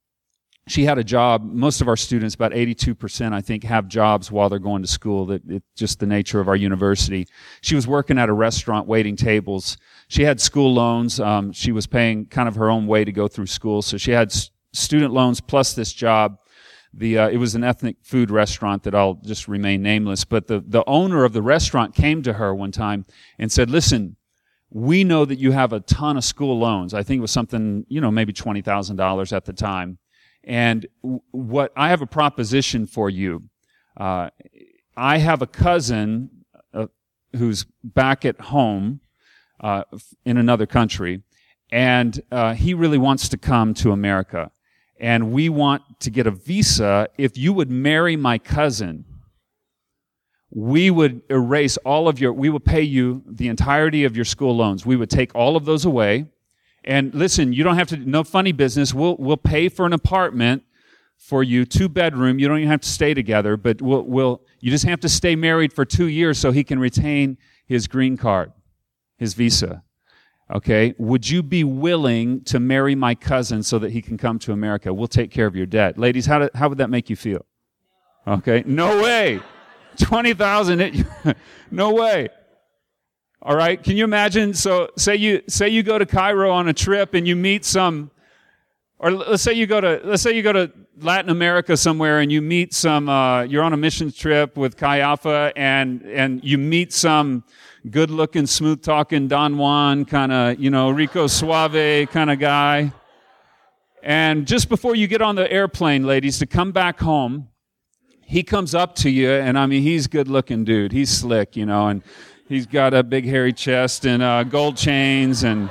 she had a job. Most of our students, about eighty-two percent, I think, have jobs while they're going to school. That it's just the nature of our university. She was working at a restaurant waiting tables. She had school loans. Um, she was paying kind of her own way to go through school, so she had s- student loans plus this job. The uh, it was an ethnic food restaurant that I'll just remain nameless, but the, the owner of the restaurant came to her one time and said, listen, we know that you have a ton of school loans. I think it was something, you know, maybe twenty thousand dollars at the time. And w- what I have a proposition for you. Uh, I have a cousin uh, who's back at home uh, in another country, and uh, he really wants to come to America. and we want to get a visa. If you would marry my cousin, we would erase all of your, we would pay you the entirety of your school loans. We would take all of those away. And listen, you don't have to, no funny business. We'll, we'll pay for an apartment for you, two bedroom. You don't even have to stay together, but we'll, we'll, you just have to stay married for two years so he can retain his green card, his visa. Okay? Would you be willing to marry my cousin so that he can come to America? We'll take care of your debt. Ladies, how, do, how would that make you feel? Okay? No way. twenty thousand dollars, no way. All right, can you imagine? So say you say you go to Cairo on a trip and you meet some, or let's say you go to let's say you go to Latin America somewhere and you meet some. Uh, you're on a mission trip with Chi Alpha and and you meet some good-looking, smooth-talking Don Juan kind of, you know, Rico Suave kind of guy. And just before you get on the airplane, ladies, to come back home, he comes up to you, and I mean, he's good-looking dude. He's slick, you know, and he's got a big hairy chest and uh, gold chains, and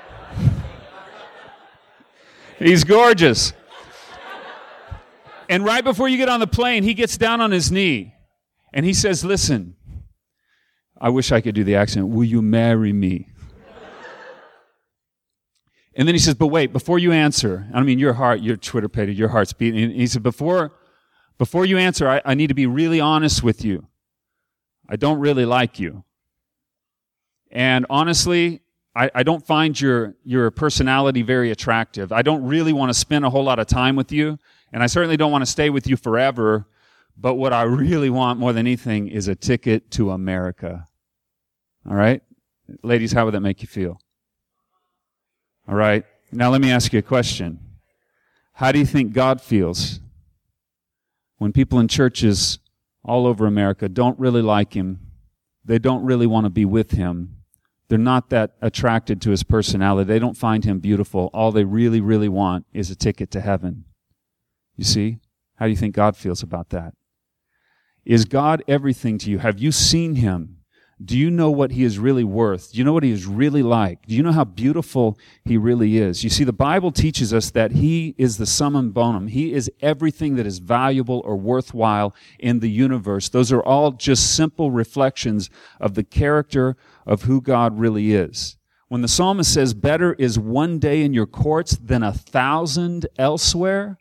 he's gorgeous. And right before you get on the plane, he gets down on his knee, and he says, listen, I wish I could do the accent. Will you marry me? And then he says, but wait, before you answer, I mean, your heart, your Twitter page, your heart's beating. And he said, before... Before you answer, I, I need to be really honest with you. I don't really like you. And honestly, I, I don't find your, your personality very attractive. I don't really want to spend a whole lot of time with you, and I certainly don't want to stay with you forever, but what I really want more than anything is a ticket to America. All right? Ladies, how would that make you feel? All right? Now let me ask you a question. How do you think God feels when people in churches all over America don't really like him? They don't really want to be with him. They're not that attracted to his personality. They don't find him beautiful. All they really, really want is a ticket to heaven. You see? How do you think God feels about that? Is God everything to you? Have you seen him? Do you know what he is really worth? Do you know what he is really like? Do you know how beautiful he really is? You see, the Bible teaches us that he is the summum bonum. He is everything that is valuable or worthwhile in the universe. Those are all just simple reflections of the character of who God really is. When the psalmist says, better is one day in your courts than a thousand elsewhere,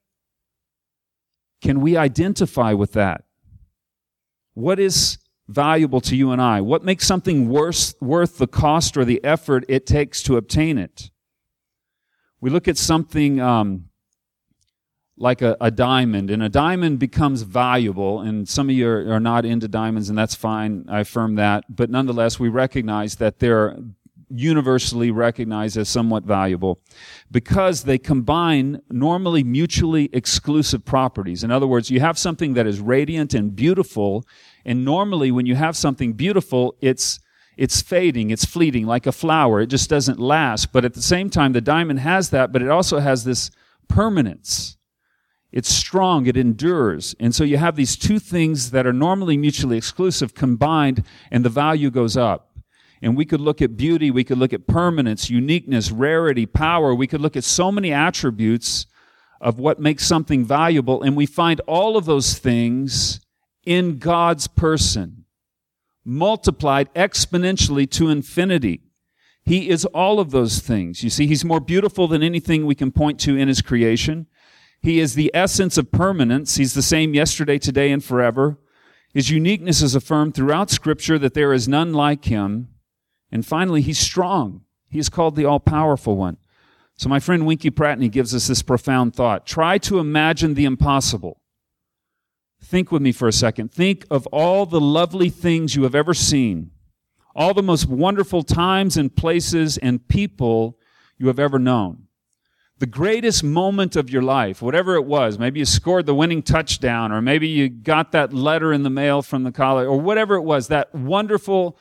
can we identify with that? What is valuable to you and I? What makes something worth, worth the cost or the effort it takes to obtain it? We look at something um, like a, a diamond, and a diamond becomes valuable, and some of you are, are not into diamonds, and that's fine, I affirm that, but nonetheless, we recognize that they're universally recognized as somewhat valuable because they combine normally mutually exclusive properties. In other words, you have something that is radiant and beautiful, and normally when you have something beautiful, it's it's fading, it's fleeting, like a flower. It just doesn't last. But at the same time, the diamond has that, but it also has this permanence. It's strong, it endures. And so you have these two things that are normally mutually exclusive combined, and the value goes up. And we could look at beauty, we could look at permanence, uniqueness, rarity, power. We could look at so many attributes of what makes something valuable, and we find all of those things in God's person, multiplied exponentially to infinity. He is all of those things. You see, he's more beautiful than anything we can point to in his creation. He is the essence of permanence. He's the same yesterday, today, and forever. His uniqueness is affirmed throughout Scripture that there is none like him. And finally, he's strong. He is called the all-powerful one. So my friend Winky Pratney gives us this profound thought. Try to imagine the impossible. Think with me for a second. Think of all the lovely things you have ever seen, all the most wonderful times and places and people you have ever known. The greatest moment of your life, whatever it was, maybe you scored the winning touchdown, or maybe you got that letter in the mail from the college, or whatever it was, that wonderful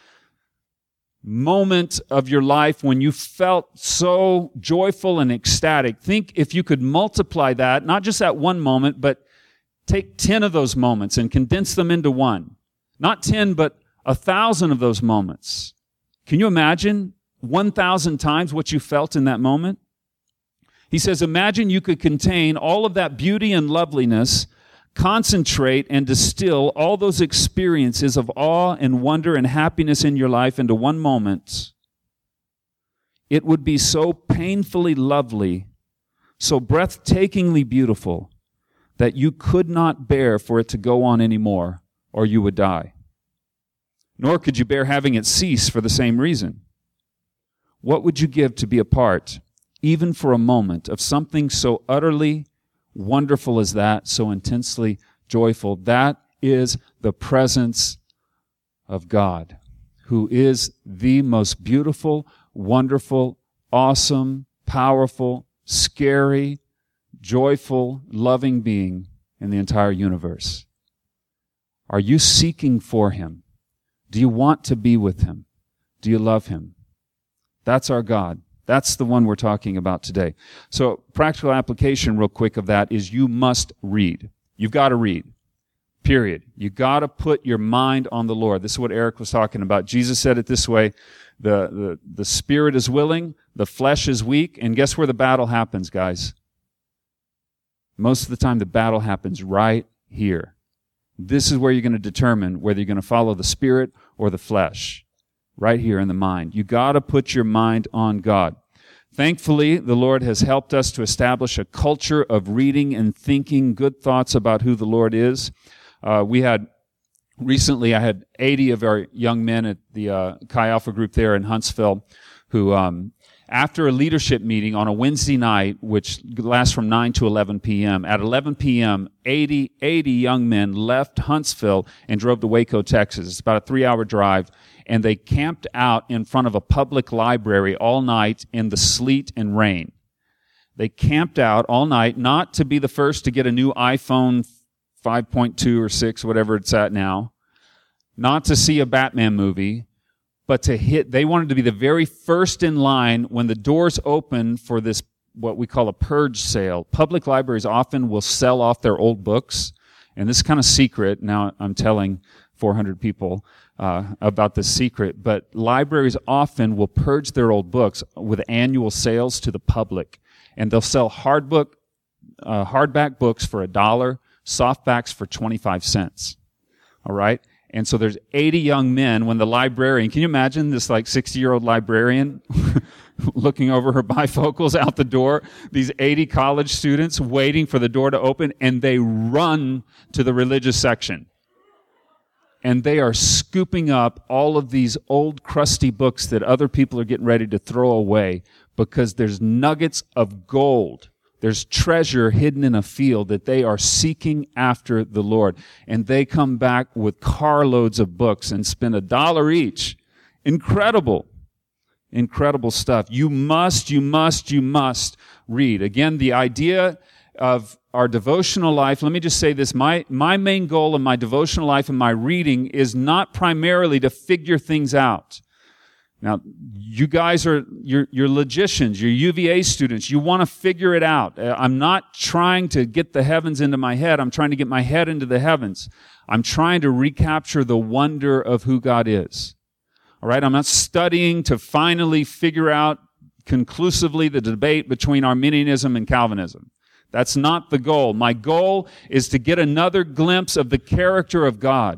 moment of your life when you felt so joyful and ecstatic. Think if you could multiply that, not just that one moment, but take ten of those moments and condense them into one. Not ten, but a thousand of those moments. Can you imagine one thousand times what you felt in that moment? He says, imagine you could contain all of that beauty and loveliness, concentrate and distill all those experiences of awe and wonder and happiness in your life into one moment. It would be so painfully lovely, so breathtakingly beautiful, that you could not bear for it to go on anymore, or you would die. Nor could you bear having it cease for the same reason. What would you give to be a part, even for a moment, of something so utterly wonderful as that, so intensely joyful? That is the presence of God, who is the most beautiful, wonderful, awesome, powerful, scary, joyful, loving being in the entire universe. Are you seeking for him? Do you want to be with him? Do you love him? That's our God. That's the one we're talking about today. So, practical application real quick of that is you must read. You've got to read. Period. You've got to put your mind on the Lord. This is what Eric was talking about. Jesus said it this way, the, the, the spirit is willing, the flesh is weak, and guess where the battle happens, guys? Most of the time the battle happens right here. This is where you're going to determine whether you're going to follow the spirit or the flesh. Right here in the mind. You got to put your mind on God. Thankfully, the Lord has helped us to establish a culture of reading and thinking good thoughts about who the Lord is. Uh, we had, recently I had eighty of our young men at the uh, Chi Alpha group there in Huntsville who, um, after a leadership meeting on a Wednesday night, which lasts from nine to eleven p.m., at eleven p.m., eighty, eighty young men left Huntsville and drove to Waco, Texas. It's about a three-hour drive. And they camped out in front of a public library all night in the sleet and rain. They camped out all night, not to be the first to get a new iPhone five point two or six, whatever it's at now, not to see a Batman movie, but to hit, they wanted to be the very first in line when the doors open for this, what we call a purge sale. Public libraries often will sell off their old books, and this is kind of secret. Now I'm telling four hundred people uh, about this secret, but libraries often will purge their old books with annual sales to the public, and they'll sell hard book, uh, hardback books for a dollar, softbacks for twenty-five cents. All right? And so there's eighty young men when the librarian, can you imagine this like sixty-year-old librarian looking over her bifocals out the door, these eighty college students waiting for the door to open, and they run to the religious section. And they are scooping up all of these old crusty books that other people are getting ready to throw away because there's nuggets of gold. There's treasure hidden in a field that they are seeking after the Lord. And they come back with carloads of books and spend a dollar each. Incredible. Incredible stuff. You must, you must, you must read. Again, the idea of our devotional life, let me just say this, my, my main goal in my devotional life and my reading is not primarily to figure things out. Now, you guys are, you're, you're logicians, you're U V A students, you want to figure it out. I'm not trying to get the heavens into my head, I'm trying to get my head into the heavens. I'm trying to recapture the wonder of who God is. All right, I'm not studying to finally figure out conclusively the debate between Arminianism and Calvinism. That's not the goal. My goal is to get another glimpse of the character of God,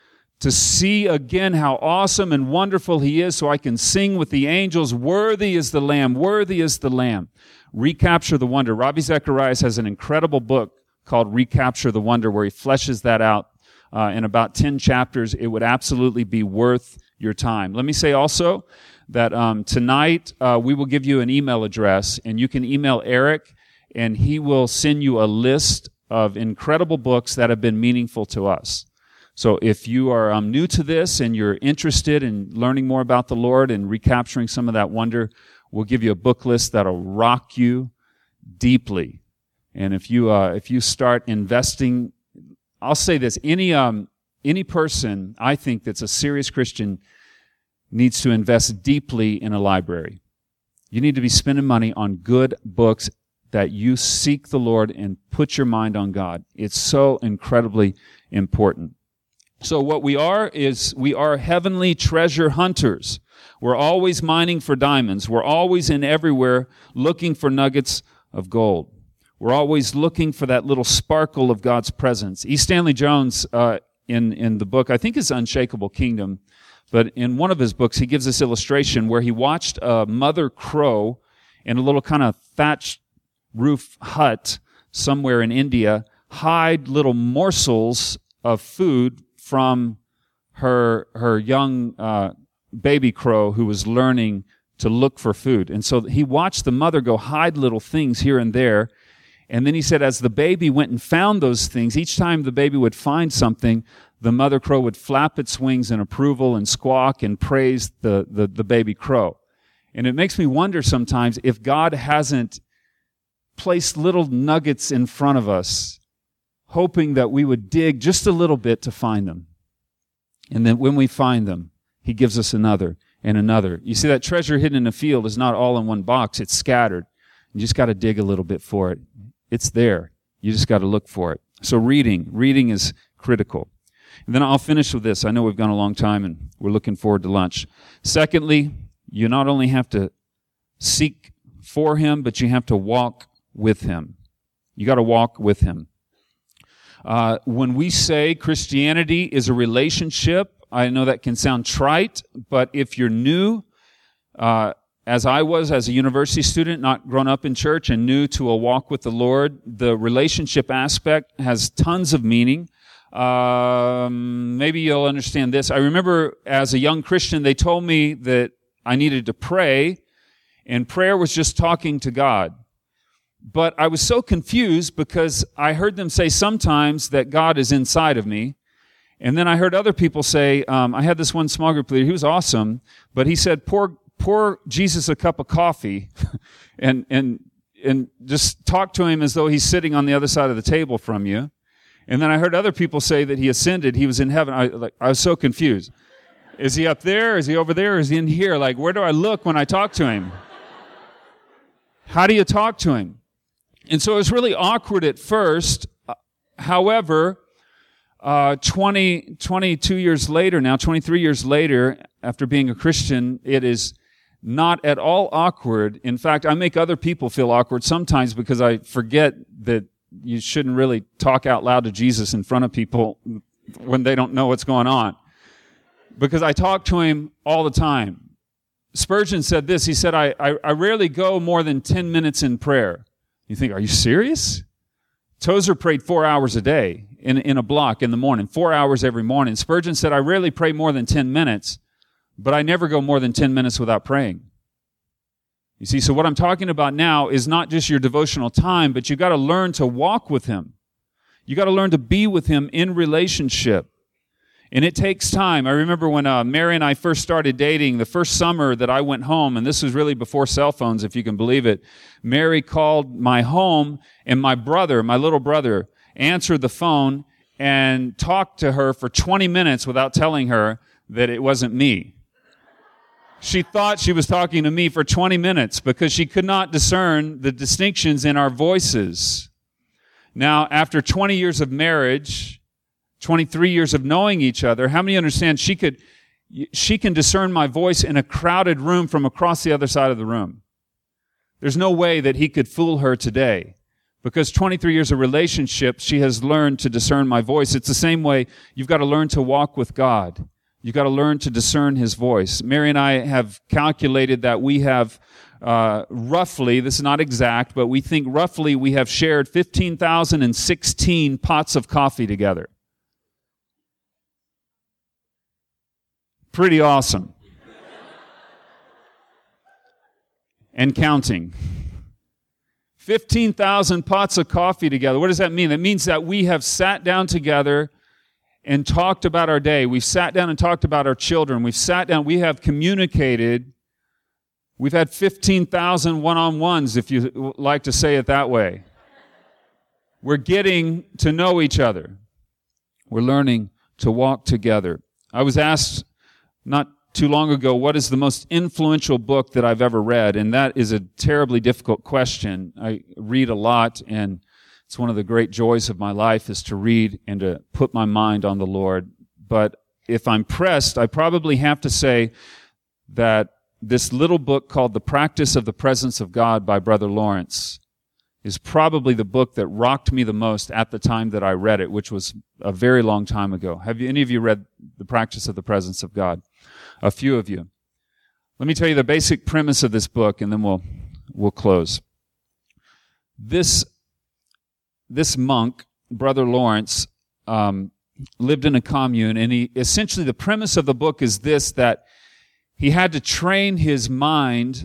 to see again how awesome and wonderful He is so I can sing with the angels, worthy is the Lamb, worthy is the Lamb. Recapture the wonder. Ravi Zacharias has an incredible book called Recapture the Wonder where he fleshes that out uh, in about ten chapters. It would absolutely be worth your time. Let me say also that um, tonight uh, we will give you an email address, and you can email Eric, and he will send you a list of incredible books that have been meaningful to us. So if you are um, new to this and you're interested in learning more about the Lord and recapturing some of that wonder, we'll give you a book list that'll rock you deeply. And if you uh, if you start investing, I'll say this, any um any person, I think, that's a serious Christian needs to invest deeply in a library. You need to be spending money on good books that you seek the Lord and put your mind on God. It's so incredibly important. So what we are is we are heavenly treasure hunters. We're always mining for diamonds. We're always and everywhere looking for nuggets of gold. We're always looking for that little sparkle of God's presence. E. Stanley Jones, uh, in, in the book, I think it's Unshakable Kingdom, but in one of his books, he gives this illustration where he watched a mother crow in a little kind of thatched roof hut somewhere in India hide little morsels of food from her her young uh, baby crow who was learning to look for food. And so he watched the mother go hide little things here and there. And then he said as the baby went and found those things, each time the baby would find something, the mother crow would flap its wings in approval and squawk and praise the, the, the baby crow. And it makes me wonder sometimes if God hasn't placed little nuggets in front of us, hoping that we would dig just a little bit to find them. And then when we find them, he gives us another and another. You see, that treasure hidden in a field is not all in one box. It's scattered. You just got to dig a little bit for it. It's there. You just got to look for it. So reading. Reading is critical. And then I'll finish with this. I know we've gone a long time and we're looking forward to lunch. Secondly, you not only have to seek for him, but you have to walk with him. You got to walk with him. Uh, when we say Christianity is a relationship, I know that can sound trite, but if you're new, uh, as I was as a university student, not grown up in church and new to a walk with the Lord, the relationship aspect has tons of meaning. Um, maybe you'll understand this. I remember as a young Christian, they told me that I needed to pray, and prayer was just talking to God. But I was so confused because I heard them say sometimes that God is inside of me. And then I heard other people say, um, I had this one small group leader, he was awesome, but he said, pour, pour Jesus a cup of coffee and, and, and just talk to him as though he's sitting on the other side of the table from you. And then I heard other people say that he ascended, he was in heaven. I, like, I was so confused. Is he up there? Is he over there? Is he in here? Like, where do I look when I talk to him? How do you talk to him? And so it was really awkward at first. However, uh, twenty, twenty-two years later now, twenty-three years later, after being a Christian, it is not at all awkward. In fact, I make other people feel awkward sometimes because I forget that you shouldn't really talk out loud to Jesus in front of people when they don't know what's going on. Because I talk to him all the time. Spurgeon said this. He said, I, I, I rarely go more than ten minutes in prayer. You think, are you serious? Tozer prayed four hours a day in, in a block in the morning, four hours every morning. Spurgeon said, I rarely pray more than ten minutes, but I never go more than ten minutes without praying. You see, so what I'm talking about now is not just your devotional time, but you got to learn to walk with him. You got to learn to be with him in relationship. And it takes time. I remember when uh, Mary and I first started dating, the first summer that I went home, and this was really before cell phones, if you can believe it, Mary called my home, and my brother, my little brother, answered the phone and talked to her for twenty minutes without telling her that it wasn't me. She thought she was talking to me for twenty minutes because she could not discern the distinctions in our voices. Now, after twenty years of marriage, twenty-three years of knowing each other, how many understand she could, she can discern my voice in a crowded room from across the other side of the room? There's no way that he could fool her today. Because twenty-three years of relationship, she has learned to discern my voice. It's the same way you've got to learn to walk with God. You've got to learn to discern his voice. Mary and I have calculated that we have uh, roughly, this is not exact, but we think roughly we have shared fifteen thousand sixteen pots of coffee together. Pretty awesome. And counting. fifteen thousand pots of coffee together. What does that mean? That means that we have sat down together and talked about our day. We've sat down and talked about our children. We've sat down, we have communicated. We've had fifteen thousand one-on-ones, if you like to say it that way. We're getting to know each other. We're learning to walk together. I was asked not too long ago, what is the most influential book that I've ever read? And that is a terribly difficult question. I read a lot, and it's one of the great joys of my life is to read and to put my mind on the Lord. But if I'm pressed, I probably have to say that this little book called The Practice of the Presence of God by Brother Lawrence is probably the book that rocked me the most at the time that I read it, which was a very long time ago. Have you, any of you read The Practice of the Presence of God? A few of you. Let me tell you the basic premise of this book, and then we'll we'll close. This this monk, Brother Lawrence, um, lived in a commune, and he essentially the premise of the book is this: that he had to train his mind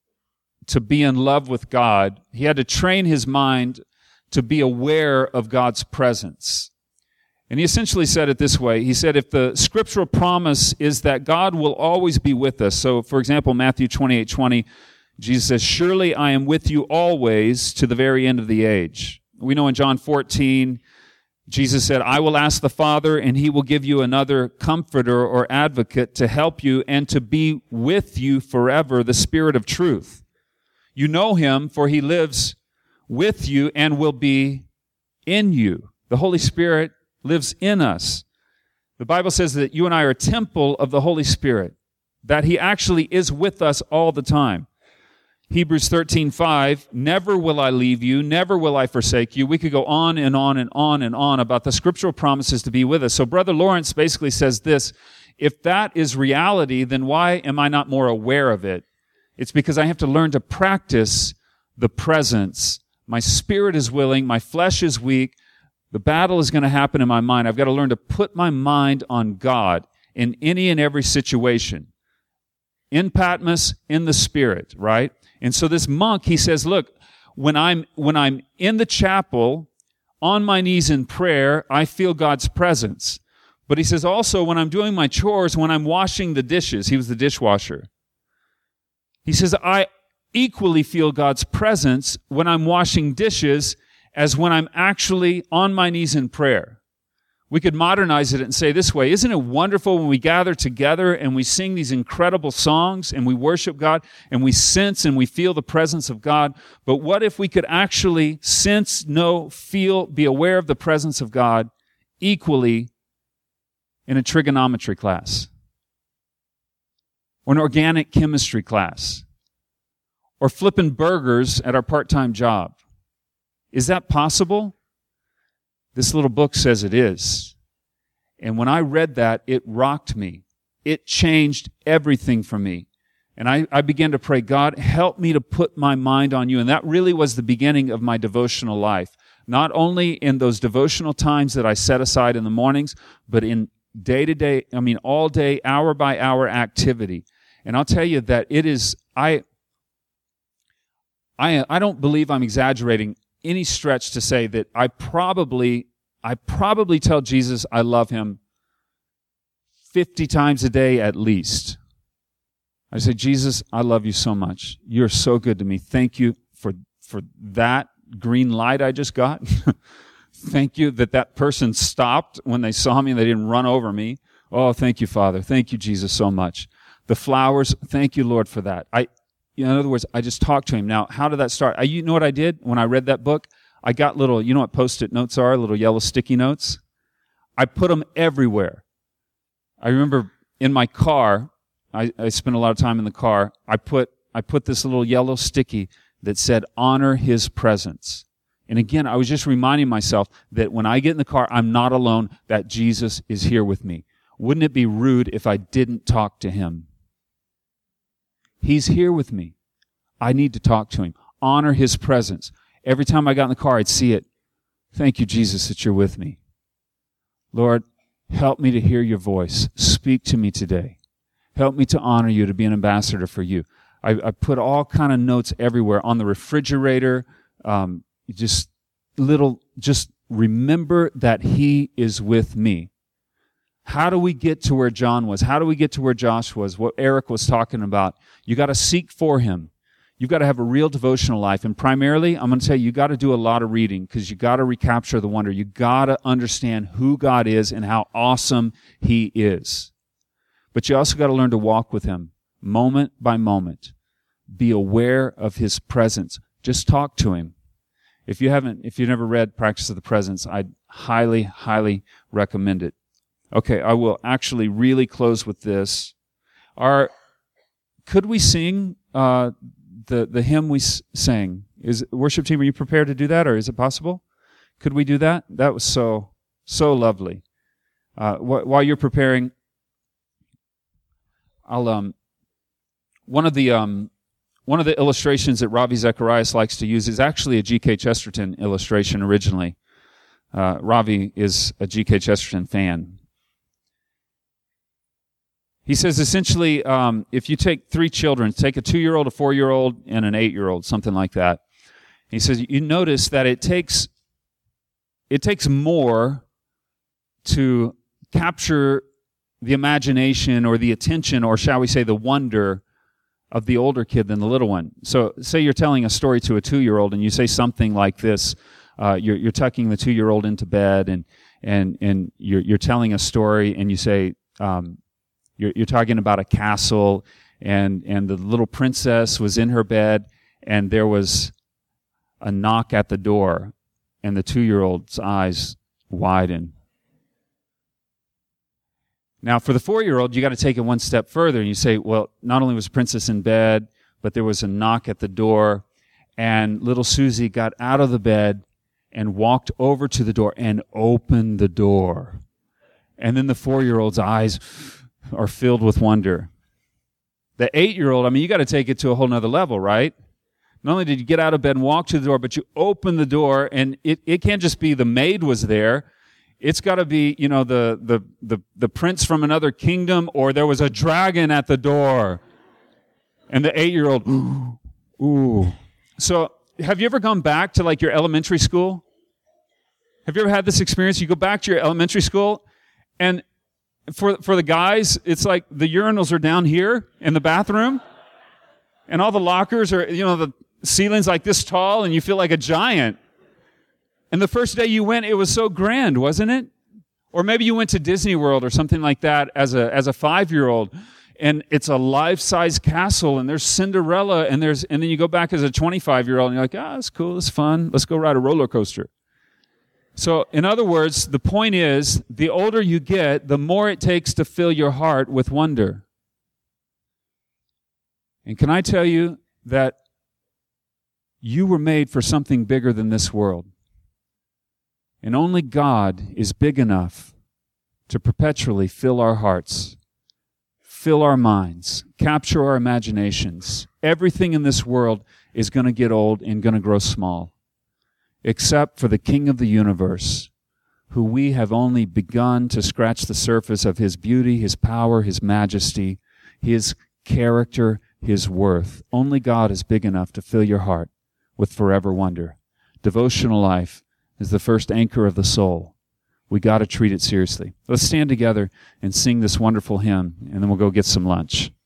to be in love with God. He had to train his mind to be aware of God's presence. And he essentially said it this way. He said, if the scriptural promise is that God will always be with us, so for example, Matthew twenty-eight twenty, Jesus says, surely I am with you always to the very end of the age. We know in John fourteen, Jesus said, I will ask the Father, and he will give you another comforter or advocate to help you and to be with you forever, the Spirit of truth. You know him, for he lives with you and will be in you. The Holy Spirit lives in us. The Bible says that you and I are a temple of the Holy Spirit, that he actually is with us all the time. Hebrews thirteen five, never will I leave you, never will I forsake you. We could go on and on and on and on about the scriptural promises to be with us. So Brother Lawrence basically says this: if that is reality, then why am I not more aware of it? It's because I have to learn to practice the presence. My spirit is willing, my flesh is weak. The battle is going to happen in my mind. I've got to learn to put my mind on God in any and every situation. In Patmos, in the Spirit, right? And so this monk, he says, look, when I'm when I'm in the chapel, on my knees in prayer, I feel God's presence. But he says also, when I'm doing my chores, when I'm washing the dishes, he was the dishwasher. He says, I equally feel God's presence when I'm washing dishes as when I'm actually on my knees in prayer. We could modernize it and say this way: isn't it wonderful when we gather together and we sing these incredible songs and we worship God and we sense and we feel the presence of God? But what if we could actually sense, know, feel, be aware of the presence of God equally in a trigonometry class, or an organic chemistry class, or flipping burgers at our part-time job? Is that possible? This little book says it is. And when I read that, it rocked me. It changed everything for me. And I, I began to pray, God, help me to put my mind on you. And that really was the beginning of my devotional life. Not only in those devotional times that I set aside in the mornings, but in day-to-day, I mean, all day, hour-by-hour activity. And I'll tell you that it is, I, I, I don't believe I'm exaggerating any stretch to say that I probably, I probably tell Jesus I love him fifty times a day at least. I say, Jesus, I love you so much. You're so good to me. Thank you for, for that green light I just got. Thank you that that person stopped when they saw me and they didn't run over me. Oh, thank you, Father. Thank you, Jesus, so much. The flowers, thank you, Lord, for that. I, in other words, I just talked to him. Now, how did that start? I, you know what I did when I read that book? I got little, you know what Post-it notes are, little yellow sticky notes? I put them everywhere. I remember in my car, I, I spent a lot of time in the car, I put, I put this little yellow sticky that said, honor his presence. And again, I was just reminding myself that when I get in the car, I'm not alone, that Jesus is here with me. Wouldn't it be rude if I didn't talk to him? He's here with me. I need to talk to him. Honor his presence. Every time I got in the car, I'd see it. Thank you, Jesus, that you're with me. Lord, help me to hear your voice. Speak to me today. Help me to honor you, to be an ambassador for you. I, I put all kind of notes everywhere on the refrigerator. Um, just little, just remember that he is with me. How do we get to where John was? How do we get to where Josh was? What Eric was talking about? You got to seek for him. You've got to have a real devotional life. And primarily, I'm going to tell you, you got to do a lot of reading because you got to recapture the wonder. You got to understand who God is and how awesome he is. But you also got to learn to walk with him moment by moment. Be aware of his presence. Just talk to him. If you haven't, if you've never read Practice of the Presence, I'd highly, highly recommend it. Okay, I will actually really close with this. Our, could we sing uh, the the hymn we s- sang Is worship team, are you prepared to do that, or is it possible? Could we do that? That was so, so lovely. Uh, wh- while you're preparing, I'll, um, one of the, um, one of the illustrations that Ravi Zacharias likes to use is actually a G K Chesterton illustration originally. Uh, Ravi is a G K Chesterton fan. He says essentially, um, if you take three children, take a two-year-old, a four-year-old, and an eight-year-old, something like that. He says you notice that it takes it takes more to capture the imagination or the attention, or shall we say the wonder of the older kid than the little one. So say you're telling a story to a two-year-old and you say something like this. Uh, you're, you're tucking the two-year-old into bed and and and you're, you're telling a story and you say, um, You're, you're talking about a castle, and, and the little princess was in her bed, and there was a knock at the door, and the two-year-old's eyes widen. Now, for the four-year-old, you got to take it one step further, and you say, well, not only was the princess in bed, but there was a knock at the door, and little Susie got out of the bed and walked over to the door and opened the door. And then the four-year-old's eyes are filled with wonder. The eight-year-old, I mean, you got to take it to a whole nother level, right? Not only did you get out of bed and walk to the door, but you open the door, and it, it can't just be the maid was there. It's got to be, you know, the, the, the, the prince from another kingdom, or there was a dragon at the door. And the eight-year-old, ooh, ooh. So have you ever gone back to, like, your elementary school? Have you ever had this experience? You go back to your elementary school, and For for the guys, it's like the urinals are down here in the bathroom, and all the lockers are, you know, the ceiling's like this tall, and you feel like a giant. And the first day you went, it was so grand, wasn't it? Or maybe you went to Disney World or something like that as a as a five-year-old, and it's a life-size castle, and there's Cinderella, and there's and then you go back as a twenty-five-year-old, and you're like, ah, oh, it's cool, it's fun, let's go ride a roller coaster. So, in other words, the point is, the older you get, the more it takes to fill your heart with wonder. And can I tell you that you were made for something bigger than this world? And only God is big enough to perpetually fill our hearts, fill our minds, capture our imaginations. Everything in this world is going to get old and going to grow small, except for the King of the universe, who we have only begun to scratch the surface of his beauty, his power, his majesty, his character, his worth. Only God is big enough to fill your heart with forever wonder. Devotional life is the first anchor of the soul. We got to treat it seriously. Let's stand together and sing this wonderful hymn, and then we'll go get some lunch.